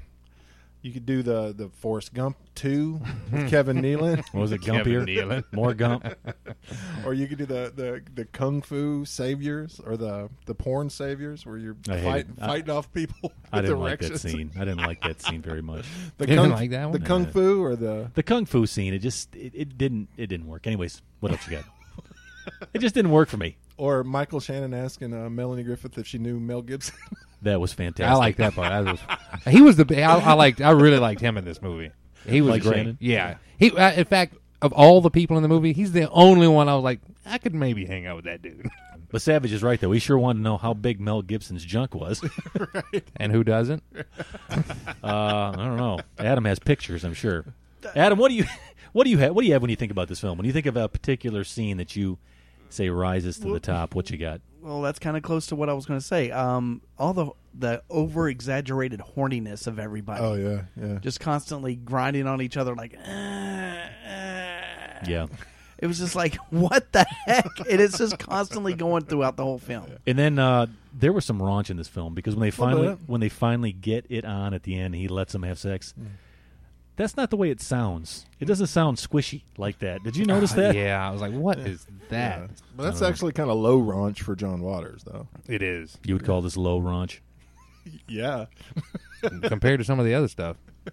you could do the the Forrest Gump two with Kevin Nealon. What was it, Gumpier? Nealon. More Gump. Or you could do the, the, the Kung Fu Saviors or the, the porn saviors where you're fight, fighting I, off people with I didn't erections. like that scene. I didn't like that scene very much. The you Kung, didn't like that one? The Kung Fu or the the Kung Fu scene. It just it, it didn't it didn't work. Anyways, what else you got? It just didn't work for me. Or Michael Shannon asking uh, Melanie Griffith if she knew Mel Gibson. That was fantastic. I like that part. That was, he was the. I, I liked. I really liked him in this movie. He was like great. Shannon? Yeah. He. Uh, in fact, of all the people in the movie, he's the only one I was like, I could maybe hang out with that dude. But Savage is right though. We sure wanted to know how big Mel Gibson's junk was. Right. And who doesn't? uh, I don't know. Adam has pictures, I'm sure. Adam, what do you what do you have? What do you have when you think about this film? When you think of a particular scene that you say rises to the top, what you got? Well, that's kind of close to what I was going to say. Um, all the the over exaggerated horniness of everybody. Oh yeah, yeah. Just constantly grinding on each other, like. Uh, uh. Yeah. It was just like, what the heck? And it's just constantly going throughout the whole film. And then uh, there was some raunch in this film because when they finally bit. when they finally get it on at the end, he lets them have sex. Mm. That's not the way it sounds. It doesn't sound squishy like that. Did you notice that? Uh, yeah, I was like, what is that? Yeah. But that's actually kind of low raunch for John Waters, though. It is. You would call this low raunch? Yeah. Compared to some of the other stuff.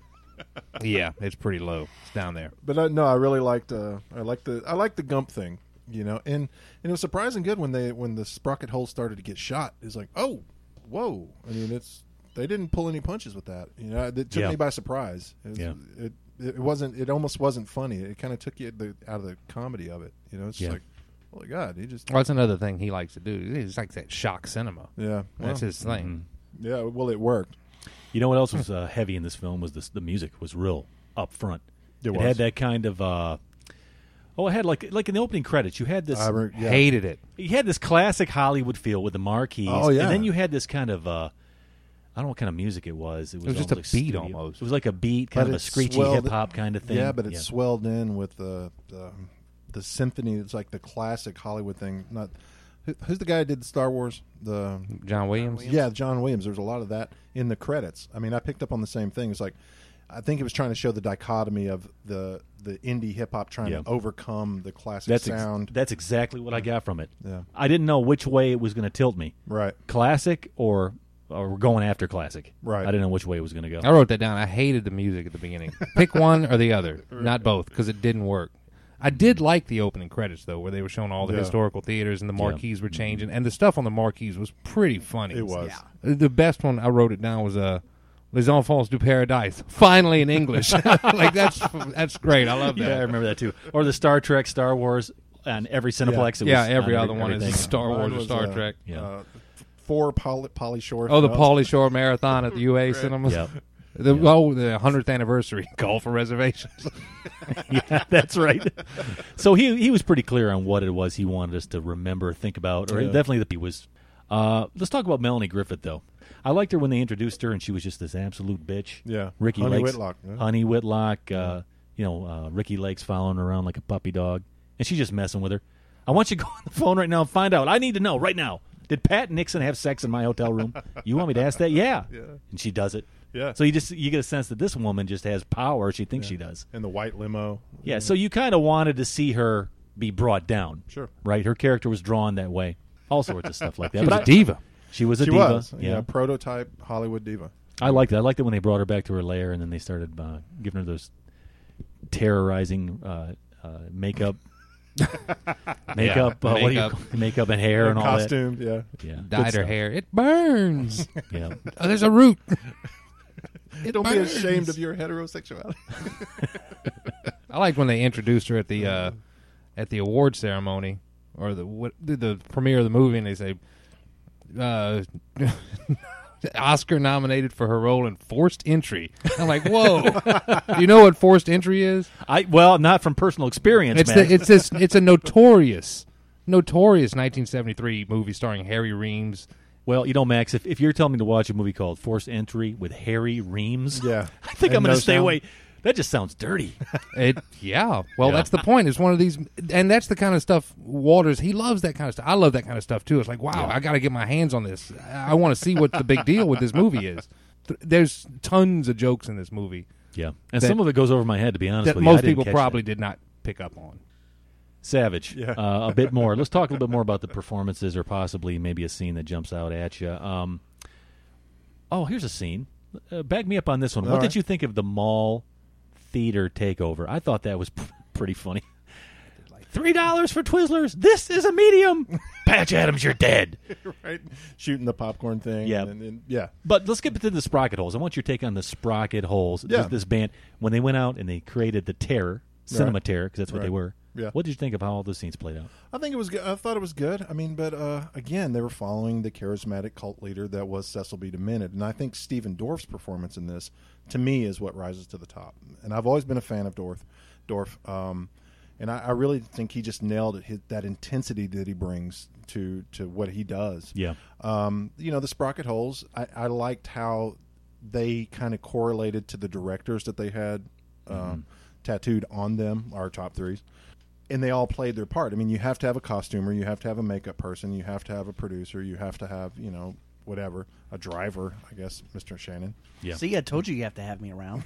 Yeah, it's pretty low. It's down there. But uh, no, I really liked. Uh, I liked the. I liked the Gump thing, you know, and and it was surprising good when they when the sprocket hole started to get shot. It's like, oh, whoa! I mean, it's they didn't pull any punches with that. You know, it took yeah. me by surprise. It was, yeah. It it wasn't. It almost wasn't funny. It kind of took you the, out of the comedy of it. You know, it's just yeah. like, holy God, he just. Well, that's another thing he likes to do. It's like that shock cinema. Yeah, well, that's his thing. Mm-hmm. Yeah, well, it worked. You know what else was uh, heavy in this film was this, the music was real up front. It, it was. had that kind of uh, oh, it had like like in the opening credits. You had this I re- yeah. hated it. You had this classic Hollywood feel with the marquees. Oh yeah, and then you had this kind of uh, I don't know what kind of music it was. It was, it was just a like beat studio. almost. It was like a beat, kind but of a screechy hip hop kind of thing. Yeah, but it yeah. swelled in with the, the the symphony. It's like the classic Hollywood thing. Not who, who's the guy who did Star Wars? The John Williams. Yeah, John Williams. There's a lot of that in the credits. I mean, I picked up on the same thing. It's like I think it was trying to show the dichotomy of the the indie hip hop trying yeah. to overcome the classic that's sound. Ex- that's exactly what I got from it. Yeah, I didn't know which way it was going to tilt me. Right, classic or. Or we're going after classic. Right. I didn't know which way it was going to go. I wrote that down. I hated the music at the beginning. Pick one or the other, not both, because it didn't work. I did like the opening credits, though, where they were showing all the yeah. historical theaters and the marquees yeah. were changing. And the stuff on the marquees was pretty funny. It was. Yeah. The best one, I wrote it down, was uh, Les Enfants du Paradise. Finally in English. Like, that's that's great. I love that. Yeah, I remember that, too. Or the Star Trek, Star Wars, and every Cineplex. Yeah, it was yeah every on other one everything. is Star Wars was, or Star uh, Trek. Yeah. Uh, four Poly, Pauly Shore. Oh, the films. Pauly Shore Marathon at the U A Right. Cinemas. Yep. The, oh, the hundredth anniversary call for reservations. Yeah, that's right. So he he was pretty clear on what it was he wanted us to remember, think about, or Yeah. definitely that he was. Uh, let's talk about Melanie Griffith, though. I liked her when they introduced her, and she was just this absolute bitch. Yeah. Ricky Honey Lakes, Whitlock, yeah. Honey Whitlock. Uh, you know, uh, Ricky Lake's following her around like a puppy dog, and she's just messing with her. I want you to go on the phone right now and find out. I need to know right now. Did Pat Nixon have sex in my hotel room? You want me to ask that? Yeah. Yeah. And she does it. Yeah. So you just you get a sense that this woman just has power. She thinks she does. And the white limo. Yeah. So you kind of wanted to see her be brought down. Sure. Right. Her character was drawn that way. All sorts of stuff like that. She was But a I- diva. She was a she diva. was. Yeah. Prototype Hollywood diva. I liked it. I liked it when they brought her back to her lair, and then they started uh, giving her those terrorizing uh, uh, makeup, makeup, Yeah, uh, what do you makeup. call makeup and hair and all Costumed, that. yeah. Yeah, Dyed Good her stuff. hair. It burns. Yeah. Oh, there's a root. It Don't burns. be ashamed of your heterosexuality. I liked when they introduced her at the uh, at the award ceremony or the what, the, the premiere of the movie, and they say uh, Oscar nominated for her role in Forced Entry. I'm like, whoa! Do you know what Forced Entry is? I well, not from personal experience, It's man. the, it's this it's a notorious notorious nineteen seventy-three movie starring Harry Reams. Well, you know, Max, if, if you're telling me to watch a movie called Forced Entry with Harry Reams, Yeah. I think And I'm going no to stay sound. away. That just sounds dirty. It yeah. Well, Yeah. that's the point. It's one of these, and that's the kind of stuff Waters. He loves that kind of stuff. I love that kind of stuff too. It's like, wow, I got to get my hands on this. I, I want to see what the big deal with this movie is. Th- There's tons of jokes in this movie. Yeah, and that- some of it goes over my head, to be honest that with you. I most didn't people catch probably that. did not pick up on. Savage. Yeah. Uh, a bit more. Let's talk a little bit more about the performances, or possibly maybe a scene that jumps out at you. Um, oh, here's a scene. Uh, back me up on this one. All what right. did you think of the mall theater takeover? I thought that was p- pretty funny. Three dollars for Twizzlers. This is a medium. Patch Adams, you're dead. Right? Shooting the popcorn thing. Yeah. And, and, yeah. But let's get to the Sprocket Holes. I want your take on the Sprocket Holes. Yeah. This, this band, when they went out and they created the Terror, Cinema Right. Terror, because that's what they Right. were. Yeah. What did you think of how all those scenes played out? I think it was good. I thought it was good. I mean, but uh, again, they were following the charismatic cult leader that was Cecil B. Demented. And I think Stephen Dorff's performance in this, to me, is what rises to the top. And I've always been a fan of Dorff. Dorff. Um, and I, I really think he just nailed it, his, that intensity that he brings to, to what he does. Yeah. Um, you know, the Sprocket Holes, I, I liked how they kind of correlated to the directors that they had um, Mm-hmm. tattooed on them, our top threes. And they all played their part. I mean, you have to have a costumer, you have to have a makeup person, you have to have a producer, you have to have, you know, whatever, a driver, I guess, Mister Shannon. Yeah. See, I told you you have to have me around.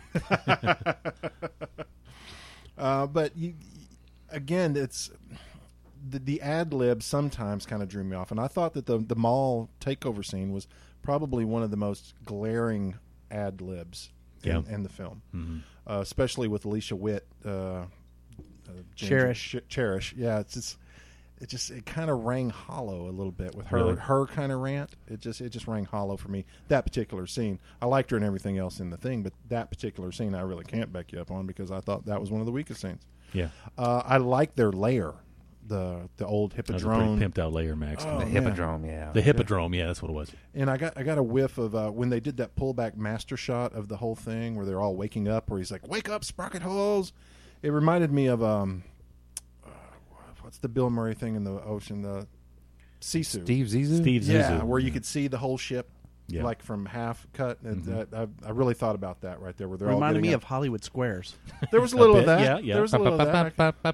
Uh, but you, again, it's the, the ad lib sometimes kind of drew me off, and I thought that the the mall takeover scene was probably one of the most glaring ad libs in, Yeah. in the film, Mm-hmm. uh, especially with Alicia Witt, uh, uh, Ginger- Cherish. Ch- Cherish. Yeah, it's just it just it kind of rang hollow a little bit with her Really? her kind of rant. It just it just rang hollow for me. That particular scene, I liked her and everything else in the thing, but that particular scene, I really can't back you up on because I thought that was one of the weakest scenes. Yeah. Uh, I like their lair, the the old That was a pretty hippodrome, pimped out layer, Max. Oh, The man. Hippodrome, yeah. The Hippodrome, yeah, that's what it was. and I got I got a whiff of uh, when they did that pullback master shot of the whole thing where they're all waking up, where he's like, "Wake up, Sprocket Holes." It reminded me of um, uh, what's the Bill Murray thing in the ocean, the Sisu. Steve Zissou? Steve Zissou. Yeah, where you could see the whole ship, Yeah. like from half cut. And Mhm. I, I, I really thought about that right there, where they're all Reminded getting me up. of Hollywood Squares. There was a little bit, of that. yeah, yeah. There was a little of that.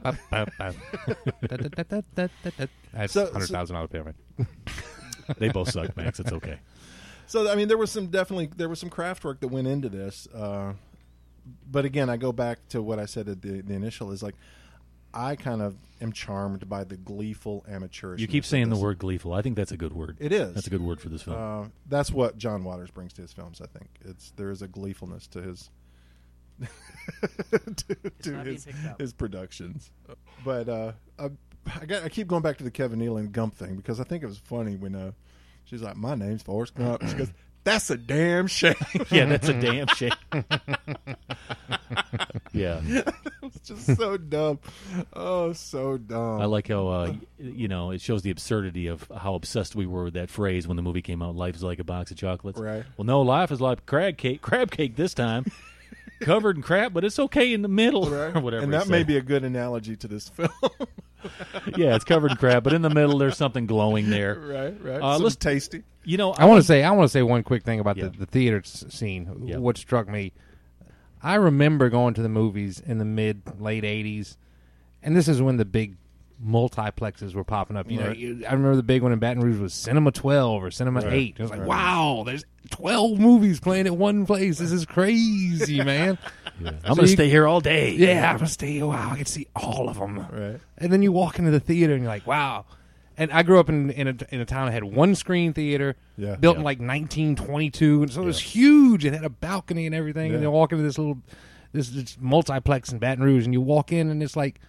That's So- one hundred thousand dollars pyramid. They both suck, Max. It's okay. So I mean, there was some definitely there was some craft work that went into this. Uh, but again, I go back to what I said at the, the initial is like, I kind of am charmed by the gleeful amateurishness. You keep of saying the this. word gleeful. I think that's a good word. It is. That's a good word for this film. Uh, that's what John Waters brings to his films. I think it's there is a gleefulness to his to, to not being his, picked up. his productions. But uh, I, I, got, I keep going back to the Kevin Nealon Gump thing because I think it was funny when uh, she's like, "My name's Forrest Gump." She goes, "That's a damn shame." Yeah, that's a damn shame. Yeah. That was just so dumb. Oh, so dumb. I like how uh, you know it shows the absurdity of how obsessed we were with that phrase when the movie came out. Life is like a box of chocolates. Right. Well, no, life is like crab cake. Crab cake this time, covered in crap, but it's okay in the middle Right. or whatever. And he that may said. be a good analogy to this film. Yeah, it's covered in crap, but in the middle there's something glowing there. Right, right. Uh, Some let's tasty. You know, I want to say I want to say one quick thing about Yeah. the, the theater s- scene. Yeah. What struck me, I remember going to the movies in the mid late eighties, and this is when the big multiplexes were popping up. You know, Right. you, I remember the big one in Baton Rouge was Cinema twelve or Cinema Right. eight. It was like, Right. wow, there's twelve movies playing at one place. This is crazy, man. Yeah. So I'm going to you- stay here all day. Yeah, I'm gonna stay here. Wow, I can see all of them. Right. And then you walk into the theater and you're like, wow. And I grew up in in a, in a town that had one screen theater, Yeah. built Yeah. in like nineteen twenty-two, and so it was huge. It had a balcony and everything. Yeah. And you walk into this little this, this multiplex in Baton Rouge, and you walk in, and it's like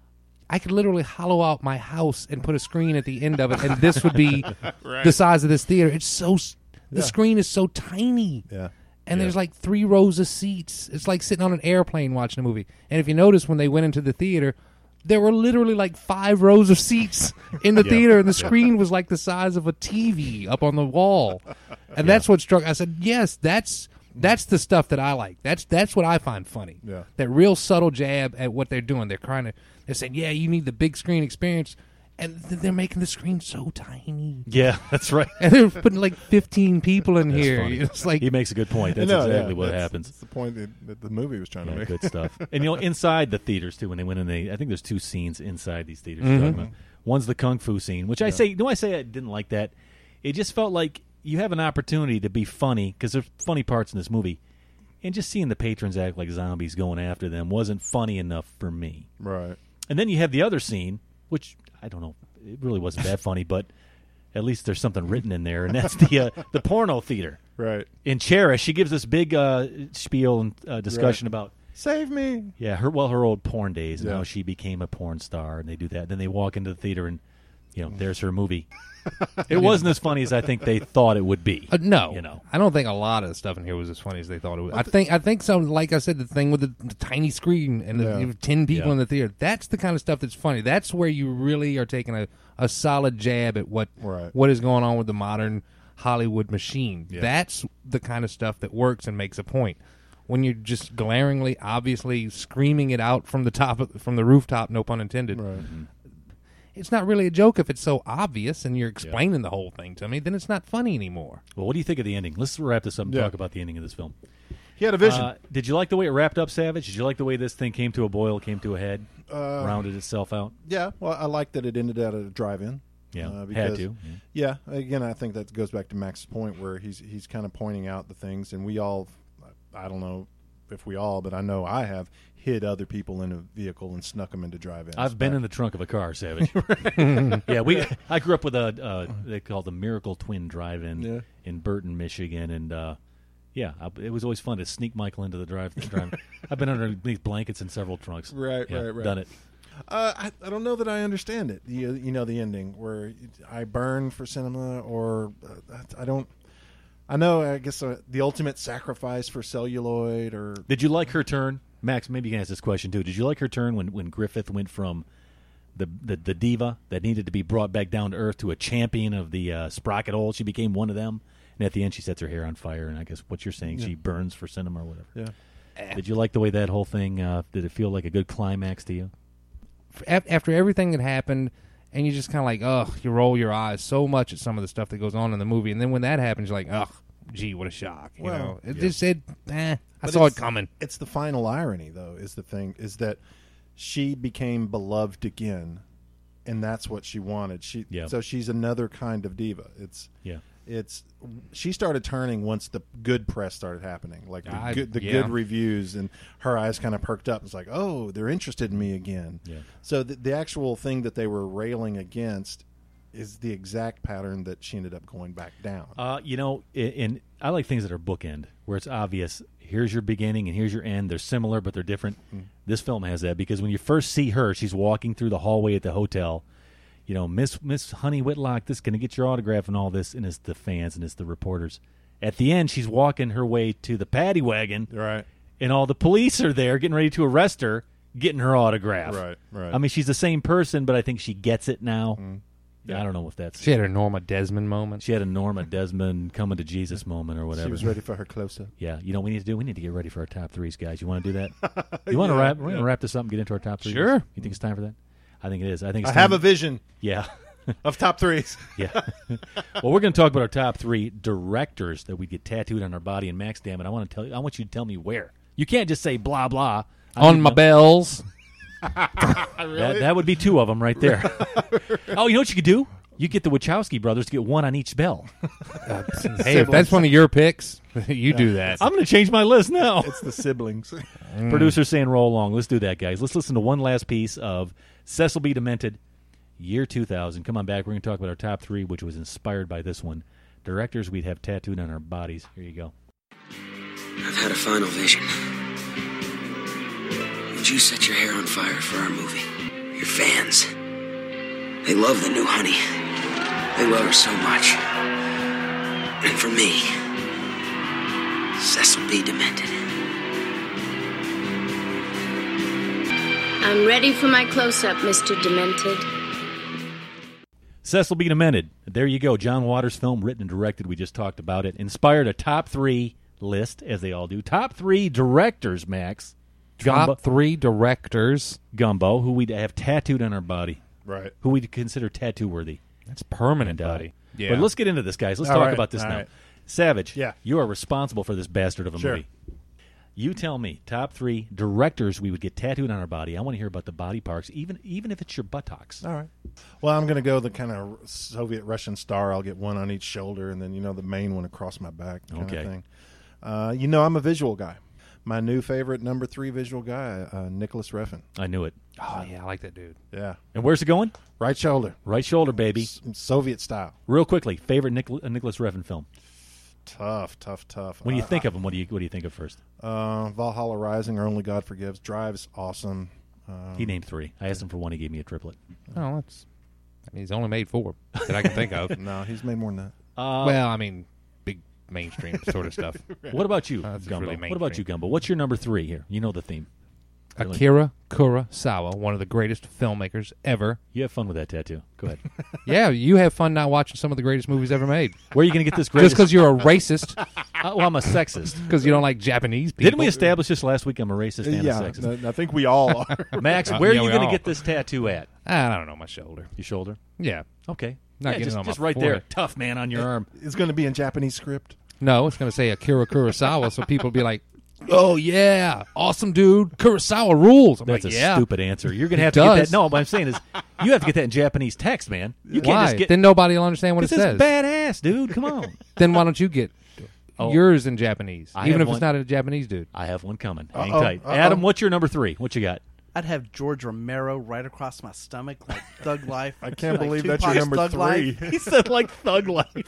I could literally hollow out my house and put a screen at the end of it, and this would be the size of this theater. It's so s- the Yeah. screen is so tiny. Yeah. And Yeah. there's like three rows of seats. It's like sitting on an airplane watching a movie. And if you notice, when they went into the theater, there were literally like five rows of seats in the Yeah. theater, and the Yeah. screen was like the size of a T V up on the wall. And that's what struck. I said, yes, that's that's the stuff that I like. That's that's what I find funny. Yeah. That real subtle jab at what they're doing. They're trying to. They're saying, yeah, you need the big screen experience, and th- they're making the screen so tiny. Yeah, that's right. And they're putting like fifteen people in That's here. funny. It's like he makes a good point. That's No, exactly yeah, what that's- happens. That's the point that, that the movie was trying to Yeah, make. good stuff. And you know, inside the theaters too, when they went in, they I think there's two scenes inside these theaters. Mhm. you're talking about. One's the kung fu scene, which I say, no, I say I didn't like that. It just felt like you have an opportunity to be funny because there's funny parts in this movie, and just seeing the patrons act like zombies going after them wasn't funny enough for me. Right. And then you have the other scene, which I don't know, it really wasn't that funny, but at least there's something written in there, and that's the uh, the porno theater. Right. In Cherish, she gives this big uh, spiel and uh, discussion Right. about Save me. yeah, her well, her old porn days and Yeah. how she became a porn star, and they do that. Then they walk into the theater, and you know, there's her movie. It wasn't as funny as I think they thought it would be. Uh, no, you know, I don't think a lot of the stuff in here was as funny as they thought it was. I think, I think some, like I said, the thing with the, the tiny screen and the Yeah. you know, ten people Yeah. in the theater. That's the kind of stuff that's funny. That's where you really are taking a, a solid jab at what Right. what is going on with the modern Hollywood machine. Yeah. That's the kind of stuff that works and makes a point. When you're just glaringly, obviously screaming it out from the top, of, from the rooftop, no pun intended. Right. It's not really a joke if it's so obvious and you're explaining the whole thing to me. Then it's not funny anymore. well, what do you think of the ending? Let's wrap this up and Yeah. talk about the ending of this film. He had a vision. Uh, did you like the way it wrapped up, Savage? Did you like the way this thing came to a boil, came to a head, Uh, rounded itself out? Yeah, well, I like that it ended at a drive-in. Yeah, uh, had because, to, Yeah. again, I think that goes back to Max's point where he's he's kind of pointing out the things, and we all, I don't know if we all, but I know I have hid other people in a vehicle and snuck them into drive-ins. I've been in the trunk of a car, Savage. yeah, we. I grew up with a uh, they call it the Miracle Twin Drive-In Yeah. in Burton, Michigan, and uh, yeah, I, it was always fun to sneak Michael into the drive. drive. I've been underneath blankets in several trunks. Right, Yeah, right, right. Done it. Uh, I, I don't know that I understand it. You, you know, the ending where I burn for cinema, or uh, I don't. I know. I guess uh, the ultimate sacrifice for celluloid, or Did you like her turn, Max? Maybe you can ask this question too. Did you like her turn when, when Griffith went from the, the the diva that needed to be brought back down to earth to a champion of the uh, sprocket hole? She became one of them, and at the end, she sets her hair on fire. And I guess what you're saying, Yeah. she burns for cinema or whatever. yeah. Did you like the way that whole thing? Uh, did it feel like a good climax to you? Af- After everything that happened, and you just kind of like, ugh, you roll your eyes so much at some of the stuff that goes on in the movie, and then when that happens, you're like, ugh, gee, what a shock. You Well, know, it yeah. just said, eh, I But saw it it's- coming. It's the final irony, though, is the thing, is that she became beloved again, and that's what she wanted. She Yeah. So she's another kind of diva. It's Yeah. It's she started turning once the good press started happening, like the, I- good, the yeah. good reviews, and her eyes kind of perked up. It's like, oh, they're interested in me again. Yeah. So the, the actual thing that they were railing against is the exact pattern that she ended up going back down. Uh, you know, in, in I like things that are bookend, where it's obvious. Here's your beginning and here's your end. They're similar, but they're different. Mm. This film has that because when you first see her, she's walking through the hallway at the hotel. You know, Miss Miss Honey Whitlock, this going to get your autograph and all this, and it's the fans and it's the reporters. At the end, she's walking her way to the paddy wagon, Right. and all the police are there getting ready to arrest her, getting her autograph. Right, right. I mean, she's the same person, but I think she gets it now. Mm. I don't know if that's... She had her Norma Desmond moment. She had a Norma Desmond coming to Jesus moment or whatever. She was ready for her close-up. Yeah. You know what we need to do? We need to get ready for our top threes, guys. You want to do that? You want to Yeah, wrap? We're yeah. going to wrap this up and get into our top threes. Sure. You think it's time for that? I think it is. I think I it's have time- a vision Yeah. of top threes. Yeah. Well, we're going to talk about our top three directors that we get tattooed on our body. And Max, damn it, I want to tell you. I want you to tell me where. You can't just say blah blah I On need my to- bells. That, that would be two of them right there. Oh, you know what you could do? You get the Wachowski brothers to get one on each bell. Hey, if that's one of your picks, you do that. I'm going to change my list now. It's the siblings. Mm. Producer saying roll along. Let's do that, guys. Let's listen to one last piece of Cecil B. Demented, year two thousand. Come on back. We're going to talk about our top three, which was inspired by this one. Directors we'd have tattooed on our bodies. Here you go. I've had a final vision. Would you set your hair on fire for our movie? Your fans. They love the new Honey. They love her so much. And for me, Cecil B. Demented. I'm ready for my close-up, Mister Demented. Cecil B. Demented. There you go. John Waters' film, written and directed. We just talked about it. Inspired a top three list, as they all do. Top three directors, Max. Top Gumbo, three directors. Gumbo, who we'd have tattooed on our body. Right. Who we'd consider tattoo worthy. That's permanent, And, uh, buddy. Yeah. But let's get into this, guys. Let's All talk right, about this all now. right. Savage, Yeah. you are responsible for this bastard of a Sure. movie. You tell me, top three directors we would get tattooed on our body. I want to hear about the body parts, even even if it's your buttocks. All right. Well, I'm going to go the kind of Soviet Russian star. I'll get one on each shoulder, and then you know the main one across my back. Kind Okay. Of thing. Uh, you know, I'm a visual guy. My new favorite number three visual guy, uh, Nicholas Refn. I knew it. Oh, yeah, I like that dude. Yeah. And where's it going? Right shoulder, Right shoulder, baby. S- Soviet style. Real quickly, favorite Nichol- uh, Nicholas Refn film. Tough, tough, tough. When you Uh, think of him, what do you what do you think of first? Uh, Valhalla Rising or Only God Forgives. Drive's awesome. Um, He named three. I asked him for one. He gave me a triplet. Oh, that's. I mean, he's only made four that I can think of. No, he's made more than that. Uh, Well, I mean, big mainstream sort of stuff. what about you, That's Gumbo? really what about mainstream. you, Gumbo? What's your number three here? You know the theme. Really? Akira Kurosawa, one of the greatest filmmakers ever. You have fun with that tattoo. Go ahead. Yeah, you have fun not watching some of the greatest movies ever made. Where are you going to get this Just greatest? because you're a racist, Uh, well, I'm a sexist. because you don't like Japanese people. Didn't we establish this last week? I'm a racist and yeah, a sexist. I- I think we all are. Max, Uh, where yeah, are you we going to all. get this tattoo at? I don't know, my shoulder. Your shoulder? Yeah. Okay. Not yeah, getting just, it on just my right forehead. there. Tough man on your arm. It's going to be in Japanese script. No, it's going to say Akira Kurosawa, so people will be like, oh, yeah, awesome dude. Kurosawa rules. I'm That's like, a yeah. stupid answer. You're going to He have to get does. that. No, what I'm saying is you have to get that in Japanese text, man. You can't Why? just get Then nobody will understand what it Because says. it's badass, dude. Come on. Then why don't you get Oh. yours in Japanese, I even have if one. it's not a Japanese dude? I have one coming. Hang Uh-oh, tight. uh-oh. Adam, what's your number three? What you got? I'd have George Romero right across my stomach, like Thug Life. I can't Like believe that's your Tupac's number Thug three. Life. He said like Thug Life.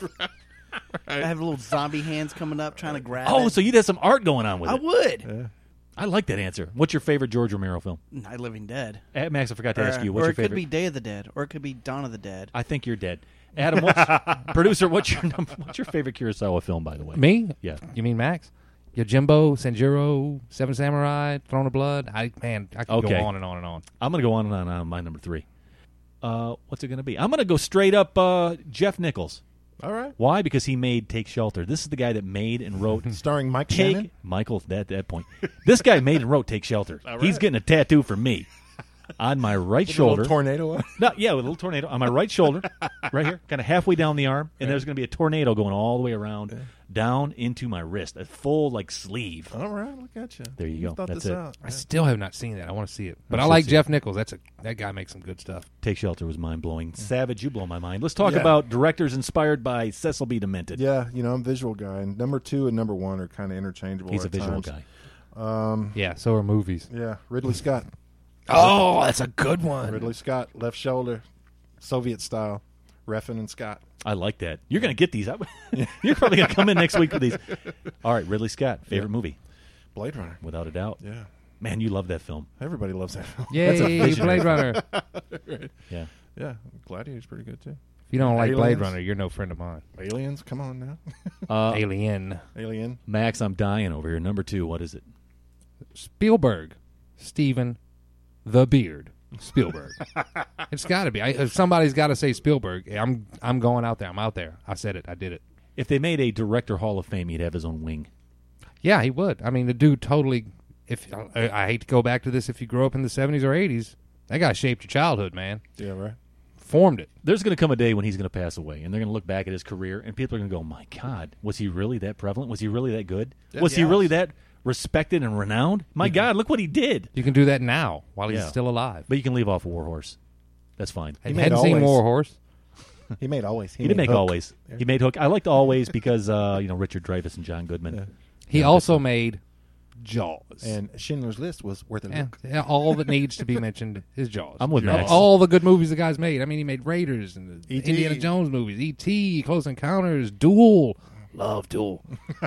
I have little zombie hands coming up trying to grab Oh, it. so you'd have some art going on with I it. would. I like that answer. What's your favorite George Romero film? Night Living Dead. Uh, Max, I forgot to ask Or- you. What's or your it favorite? could be Day of the Dead, or it could be Dawn of the Dead. I think you're dead. Adam, what's, producer, what's your number, what's your favorite Kurosawa film, by the way? Me? Yeah. You mean Max? Yojimbo, Sanjuro, Seven Samurai, Throne of Blood. I man, I could Okay. go on and on and on. I'm going to go on and on on my number three. Uh, what's it going to be? I'm going to go straight up uh, Jeff Nichols. All right. Why? Because he made Take Shelter. This is the guy that made and wrote Starring Mike Take Shannon. Michael. At that point, this guy made and wrote Take Shelter. He's getting a tattoo from me on my right With a shoulder. little tornado. No, yeah, with a little tornado on my right shoulder, right here, kind of halfway down the arm, and there's going to be a tornado going all the way around, down into my wrist, a full like sleeve. All right, look at you. There you go. thought That's this it. out. I still have not seen that. I want to see it, but I I, should like see Jeff Nichols. That's a that guy makes some good stuff. Take Shelter was mind blowing. Savage, you blow my mind. Let's talk Yeah. about directors inspired by Cecil B. Demented. Yeah, you know, I'm a visual guy, and number two and number one are kind of interchangeable. He's a at visual times. guy. Um, Yeah, so are movies. yeah, Ridley Scott. Oh, that's a good one. Ridley Scott, left shoulder, Soviet style, Refn and Scott. I like that. You're going to get these. I- You're probably going to come in next week with these. All right, Ridley Scott, favorite movie, Blade Runner. without a doubt. Yeah, Man, you love that film. everybody loves that film. That's a Yay, visionary. Blade Runner. Right. Yeah. Yeah, Gladiator's pretty good too. If you don't like Blade Aliens. Runner, you're no friend of mine. Aliens, come on now. Uh, Alien. Alien. Max, I'm dying over here. Number two, what is it? Spielberg. Steven the beard, Spielberg. It's got to be. I, if somebody's got to say Spielberg. I'm I'm going out there. I'm out there. I said it. I did it. If they made a director Hall of Fame, he'd have his own wing. Yeah, he would. I mean, the dude totally. If I, I hate to go back to this, if you grew up in the seventies or eighties, that guy shaped your childhood, man. Yeah, right. Formed it. There's going to come a day when he's going to pass away, and they're going to look back at his career, and people are going to go, "My God, was he really that prevalent? Was he really that good? Yeah, was he yes. really that respected and renowned? My God, look what he did." You can do that now while he's Yeah. still alive. But you can leave off Warhorse. That's fine. He hadn't seen Warhorse. He made Always. He, did make Hook. Always. He made Hook. I liked Always because uh, you know Richard Dreyfuss and John Goodman. Yeah. He Yeah, also made Jaws. And Schindler's List was worth a Yeah, look. yeah, all that needs to be mentioned is Jaws. I'm with Of Max. all the good movies the guy's made. I mean, he made Raiders and the E T Indiana Jones movies, E T, Close Encounters, Duel. Love Duel.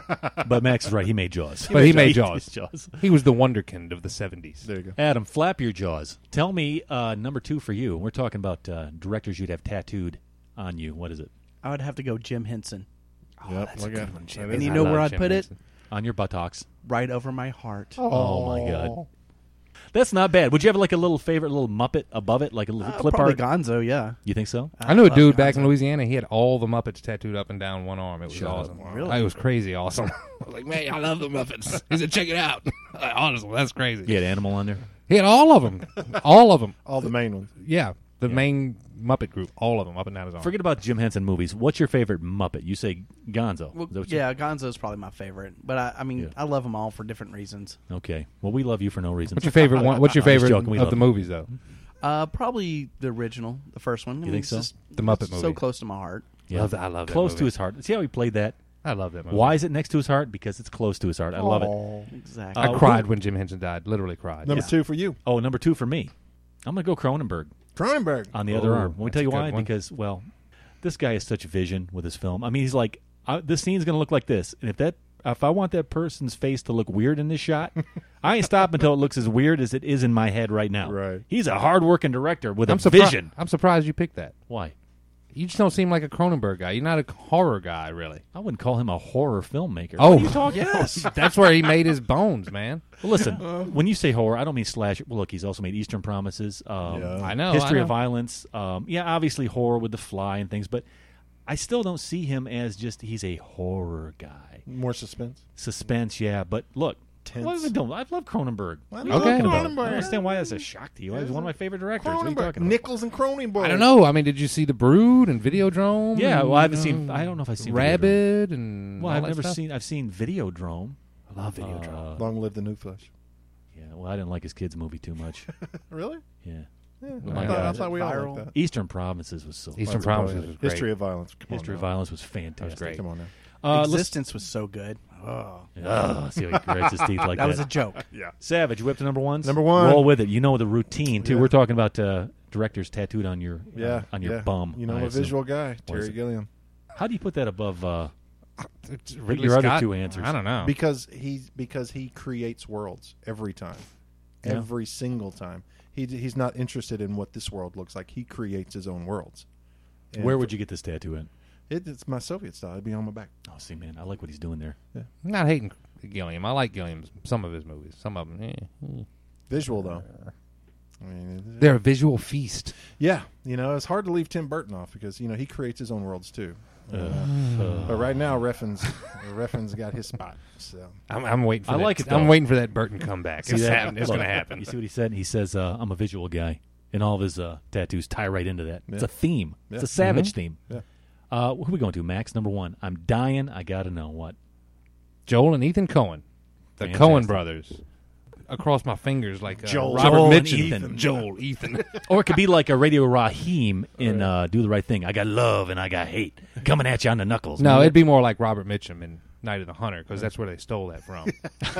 But Max is right. He made Jaws. But he made Jaws. Jaws. He was the wonderkind of the seventies. There you go. Adam, flap your jaws. Tell me uh, number two for you. We're talking about uh, directors you'd have tattooed on you. What is it? I would have to go Jim Henson. Yep, That's a look good at- one, that Jim. is And you a- know I where love I'd Jim put Henson. On your buttocks. Right over my heart. Oh, my God. That's not bad. Would you have like a little favorite little Muppet above it, like a little Uh, clip probably art? Gonzo, yeah. You think so? I knew a love dude back in Gonzo. Louisiana. He had all the Muppets tattooed up and down one arm. It was Shut up. awesome. Really? It was crazy awesome. I was like, man, I love the Muppets. He said, check it out. Honestly, that's crazy. You had Animal on there? He had all of them. All of them. All the main ones. Yeah, the Yeah. main Muppet group. All of them up and down his arm. Forget about Jim Henson movies. What's your favorite Muppet? You say Gonzo. Well, Is that what you- yeah, Gonzo's probably my favorite. But I, I mean, Yeah. I love them all for different reasons. Okay. Well, we love you for no reason. What's your favorite one? What's your I'm just favorite joking. We of love the you. movies, though? Uh, probably the original, the first one. I You mean, think it's so? just- The Muppet it's movie. so close to my heart. Yeah. Love that- I love that Close movie. to his heart. See how he played that? I love that movie. Why is it next to his heart? Because it's close to his heart. I love it. Aw. Exactly. I Uh, cried who- when Jim Henson died. Literally cried. Number Yeah. two for you. Oh, number two for me. I'm going to go Cronenberg Cronenberg. on the other Oh, arm. Let me that's tell a you good why. one. Because, well, this guy has such vision with his film. I mean, he's like, I, this scene's going to look like this. And if that, if I want that person's face to look weird in this shot, I ain't stopping until it looks as weird as it is in my head right now. Right. He's a hard-working director with I'm a surprised. vision. I'm surprised you picked that. Why? You just don't seem like a Cronenberg guy. You're not a horror guy, really. I wouldn't call him a horror filmmaker. Oh, What are you talking yes. about? That's where he made his bones, man. Well, listen, when you say horror, I don't mean slasher. Well, look, he's also made Eastern Promises. Um, Yeah. I know. History I know. of Violence. Um, yeah, obviously horror with The Fly and things, but I still don't see him as just he's a horror guy. More suspense. Suspense, yeah, but look, Tense. what have I done? I love Cronenberg. What are you love talking about? Cronenberg. I don't understand why that's a shock to you. He's one of my favorite directors. What are you Cronenberg. talking about? Nichols and Cronenberg. I don't know. I mean, did you see The Brood and Videodrome? Yeah, and, well, I haven't you seen. know, I don't know if I've seen Rabid and Well, all I've that never stuff? seen. I've seen Videodrome. I love Videodrome. Uh, Long live the new flesh. yeah, well, I didn't like his kids movie too much. Really? Yeah, Yeah. Oh I, my thought, I God. thought we all Viral? like that. Eastern Promises was so. Eastern fun. Promises was great. History of Violence. Come History on of now. Violence was fantastic. great. Come on now. Uh, let's- Existence was so good. Oh. Oh, see how he grits his teeth like that. That was a joke. Yeah. Savage, you whip to number ones? Number one. Roll with it. You know the routine, too. Yeah. We're talking about uh, directors tattooed on your uh, Yeah. on your yeah. bum. You know, I I'm a assume. visual guy. What is Terry it? Gilliam. How do you put that above uh, It's your Ridley other Scott? two answers? I don't know. Because he's because he creates worlds every time, Yeah. every single time. He he's not interested in what this world looks like. He creates his own worlds. And Where would you get this tattoo in? It, it's my Soviet style. It'd be on my back. Oh, see, man, I like what he's doing there. Yeah. I'm not hating Gilliam. I like Gilliam's some of his movies. Some of them, eh. Visual though. I mean, it- They're a visual feast. yeah. You know, it's hard to leave Tim Burton off because you know he creates his own worlds too. Uh, Uh, but right now, Refn's Refn's got his spot. So I'm, I'm waiting. For I that. like it, I'm though. waiting for that Burton comeback. See It's, that? happen- it's Look, going to happen. You see what he said? He says, uh, I'm a visual guy. And all of his uh, tattoos tie right into that. It's Yeah. a theme. Yeah. It's a Savage Mhm. theme. Yeah. Uh, who are we going to? Max, number one. I'm dying. I got to know what. Joel and Ethan Cohen, the Fantastic. Cohen brothers, across my fingers like uh, Joel. Robert Joel and Mitchum. Ethan. Joel, Ethan. Or it could be like a Radio Raheem in uh, Do the Right Thing. I got love and I got hate coming at you on the knuckles. no, Man, it'd be more like Robert Mitchum in Night of the Hunter because that's where they stole that from.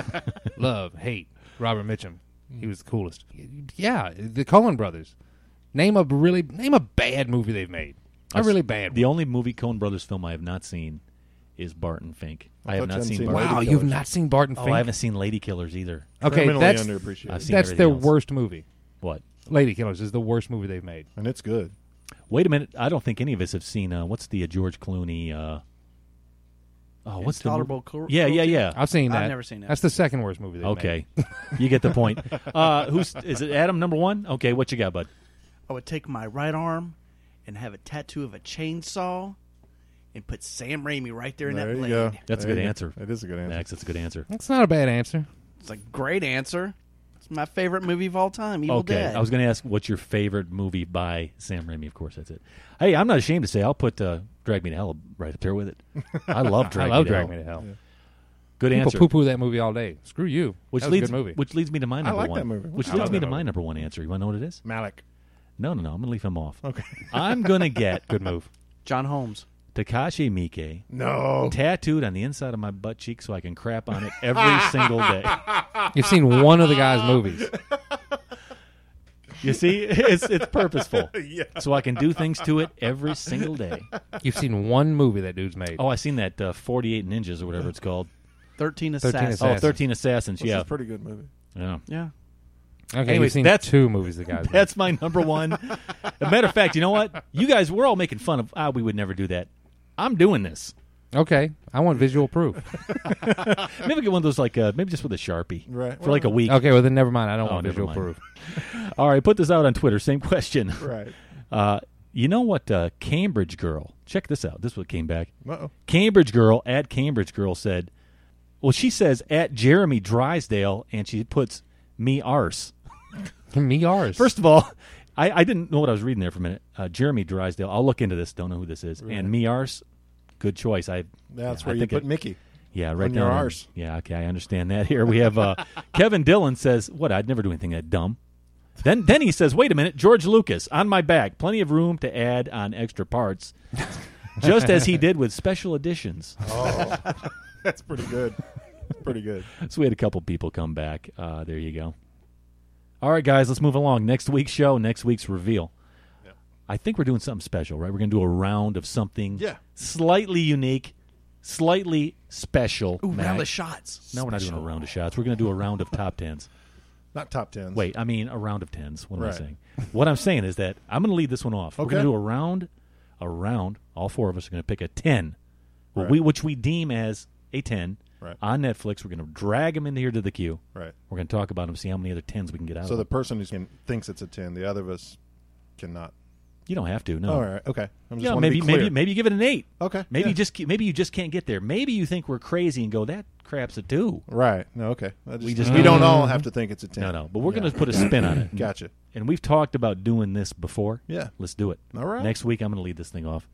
Love, hate, Robert Mitchum. He was the coolest. Yeah, the Coen brothers. Name a really name a bad movie they've made. A really bad The one. only movie Coen Brothers film I have not seen is Barton Fink. I, I have thought you not hadn't seen seen Barton. Wow, Lady you've Killers. not seen Barton Oh, Fink? I haven't seen Lady Killers either. Okay, Criminally that's underappreciated. I've seen that's their everything else. worst movie. What? Lady Killers is the worst movie they've made. and it's good. Wait a minute. I don't think any of us have seen, uh, what's the uh, George Clooney, uh, Oh, what's the Intolerable movie? Cru- Yeah, yeah, Cruelty? yeah. I've seen that. I've never seen that. That's the second worst movie they've Okay, made. you get the point. Uh, who's is it? Adam number one. Okay, what you got, bud? I would take my right arm and have a tattoo of a chainsaw and put Sam Raimi right there in There that you blade. go. That's There a good you go. answer. That is a good answer. Max, that's a good answer. That's not a bad answer. It's a great answer. It's my favorite movie of all time, Evil Okay, Dead. I was going to ask what's your favorite movie by Sam Raimi. Of course, that's it. Hey, I'm not ashamed to say I'll put uh, Drag Me to Hell right up there with it. I love Drag I love Me to Drag Hell. Me to Hell. Yeah. Good People answer. poo-poo that movie all day. Screw you. Which that was leads a good movie. which leads me to my number like one. that movie. Which I leads love me that to my movie. number one answer. You want to know what it is? Malik. No, no, no. I'm going to leave him off. Okay. I'm going to get Good move. John Holmes. Takashi Miike No. tattooed on the inside of my butt cheek so I can crap on it every single day. You've seen one of the guy's movies. You see, it's it's purposeful, Yeah. so I can do things to it every single day. You've seen one movie that dude's made. Oh, I seen that uh, forty-eight Ninjas or whatever it's called. thirteen thirteen Assassins. Oh, Assassins. thirteen Assassins. Which Yeah, is a pretty good movie. yeah. Yeah. Okay, Anyways, you've seen that's- two movies the guy's made. That's my number one. As a matter of fact, you know what? You guys, we're all making fun of. Ah, we would never do that. I'm doing this. Okay, I want visual proof. Maybe get one of those like uh, maybe just with a Sharpie, Right. for like a week. Okay, well then never mind. I don't Oh, want never visual mind. proof. All right, put this out on Twitter. Same question. Right. Uh, you know what? Uh, Cambridge Girl. Check this out. This is what came back. Uh-oh. Cambridge Girl at Cambridge Girl said, well, she says at Jeremy Drysdale, and she puts me arse. Me ours. First of all, I, I didn't know what I was reading there for a minute. Uh, Jeremy Drysdale. I'll look into this. Don't know who this is. Right. And me arse. Good choice. I. That's yeah, where I you think put it- Mickey. Yeah, right on your down there. arse. Yeah, okay, I understand that. Here we have uh, Kevin Dillon says, "What? I'd never do anything that dumb." Then, then he says, "Wait a minute, George Lucas on my back, plenty of room to add on extra parts, just as he did with special editions." Oh, that's pretty good. Pretty good. So we had a couple people come back. Uh, there you go. All right, guys, let's move along. Next week's show, next week's reveal. Yeah. I think we're doing something special, right? We're going to do a round of something Yeah. slightly unique, slightly special. Ooh, Mac. round of shots. No, we're not doing a round of shots. We're going to do a round of top tens. Not top tens. Wait, I mean a round of tens. What am Right. I saying? What I'm saying is that I'm going to lead this one off. We're Okay. going to do a round, a round. All four of us are going to pick a ten, what Right. we, which we deem as a ten Right. on Netflix. We're going to drag them into here to the queue. Right. We're going to talk about them, see how many other tens we can get out So of the them. person who can, thinks it's a ten, the other of us cannot. You don't have to. No. All right. Okay. I'm just Yeah, wanna maybe be clear. maybe maybe you give it an eight. Okay. Maybe yeah. you just maybe you just can't get there. Maybe you think we're crazy and go that crap's a two. Right. No. Okay. I just, We just- we don't all have to think it's a ten. No, no. But we're Yeah. going to put a spin on it. Gotcha. And we've talked about doing this before. Yeah. Let's do it. All right. Next week I'm going to lead this thing off.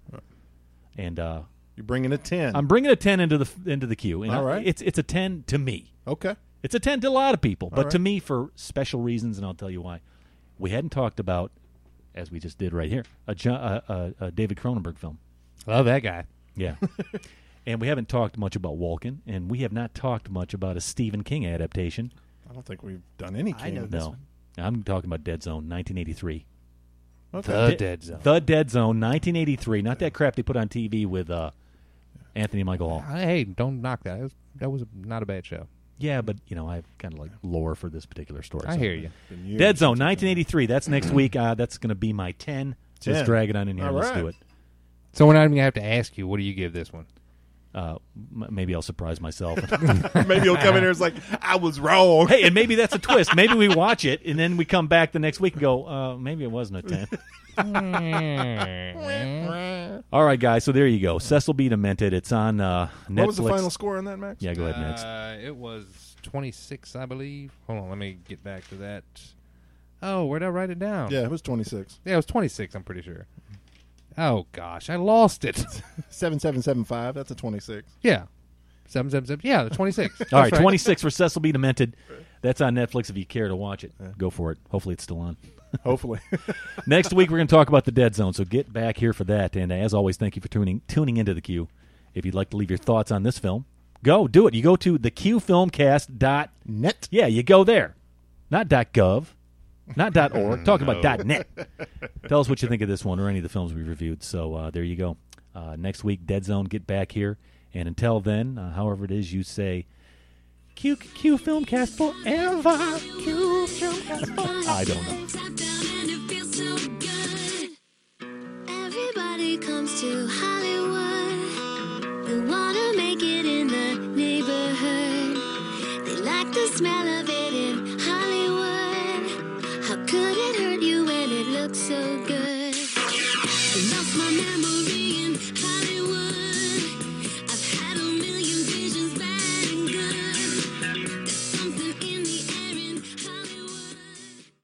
And uh, You're bringing a ten. I'm bringing a ten into the into the queue. And All I- right. It's it's a ten to me. Okay. It's a ten to a lot of people, but right. to me for special reasons, and I'll tell you why. We hadn't talked about, as we just did right here, a, Jo- uh, uh, a David Cronenberg film. Love that guy. Yeah. And we haven't talked much about Walken, and we have not talked much about a Stephen King adaptation. I don't think we've done any. I know King. this No. one. I'm talking about Dead Zone, nineteen eighty-three. Okay. The De- Dead Zone. The Dead Zone, nineteen eighty-three. Not that crap they put on T V with uh, Anthony Michael Hall. Hey, don't knock that. That was, that was not a bad show. Yeah, but, you know, I have kind of like lore for this particular story. I so. hear you. Been years Dead Zone, since I've nineteen eighty-three. That's next week. Uh, that's going to be my ten. Let's ten. drag it on in here. All Let's right. do it. So we're not even going to have to ask you, what do you give this one? Uh, m- maybe I'll surprise myself. done. Maybe he'll come in here and it's like, I was wrong. Hey, and maybe that's a twist. Maybe we watch it, and then we come back the next week and go, uh, maybe it wasn't a ten. All right, guys, so there you go. Cecil B. Demented. It's on uh, Netflix. What was the final score on that, Max? Yeah, go ahead, Max. Uh, it was twenty-six, I believe. Hold on, let me get back to that. Oh, where'd I write it down? Yeah, it was twenty-six. Yeah, it was twenty-six, I'm pretty sure. Oh, gosh, I lost it. seven seven seven five. That's a twenty-six. Yeah. seven seven seven. Yeah, the twenty-six. All right, That's twenty-six for Cecil B. Demented. That's on Netflix if you care to watch it. Go for it. Hopefully it's still on. Hopefully. Next week, we're going to talk about the Dead Zone, so get back here for that. And as always, thank you for tuning tuning into the Q. If you'd like to leave your thoughts on this film, go do it. You go to the q filmcast dot net. Yeah, you go there. Not .gov, not .org. Talking about .net. Tell us what you think of this one or any of the films we reviewed. So uh, there you go. Uh, next week, Dead Zone, get back here. And until then, uh, however it is you say, Q, Q Filmcast forever. Q Filmcast forever. I don't know. Everybody comes to high.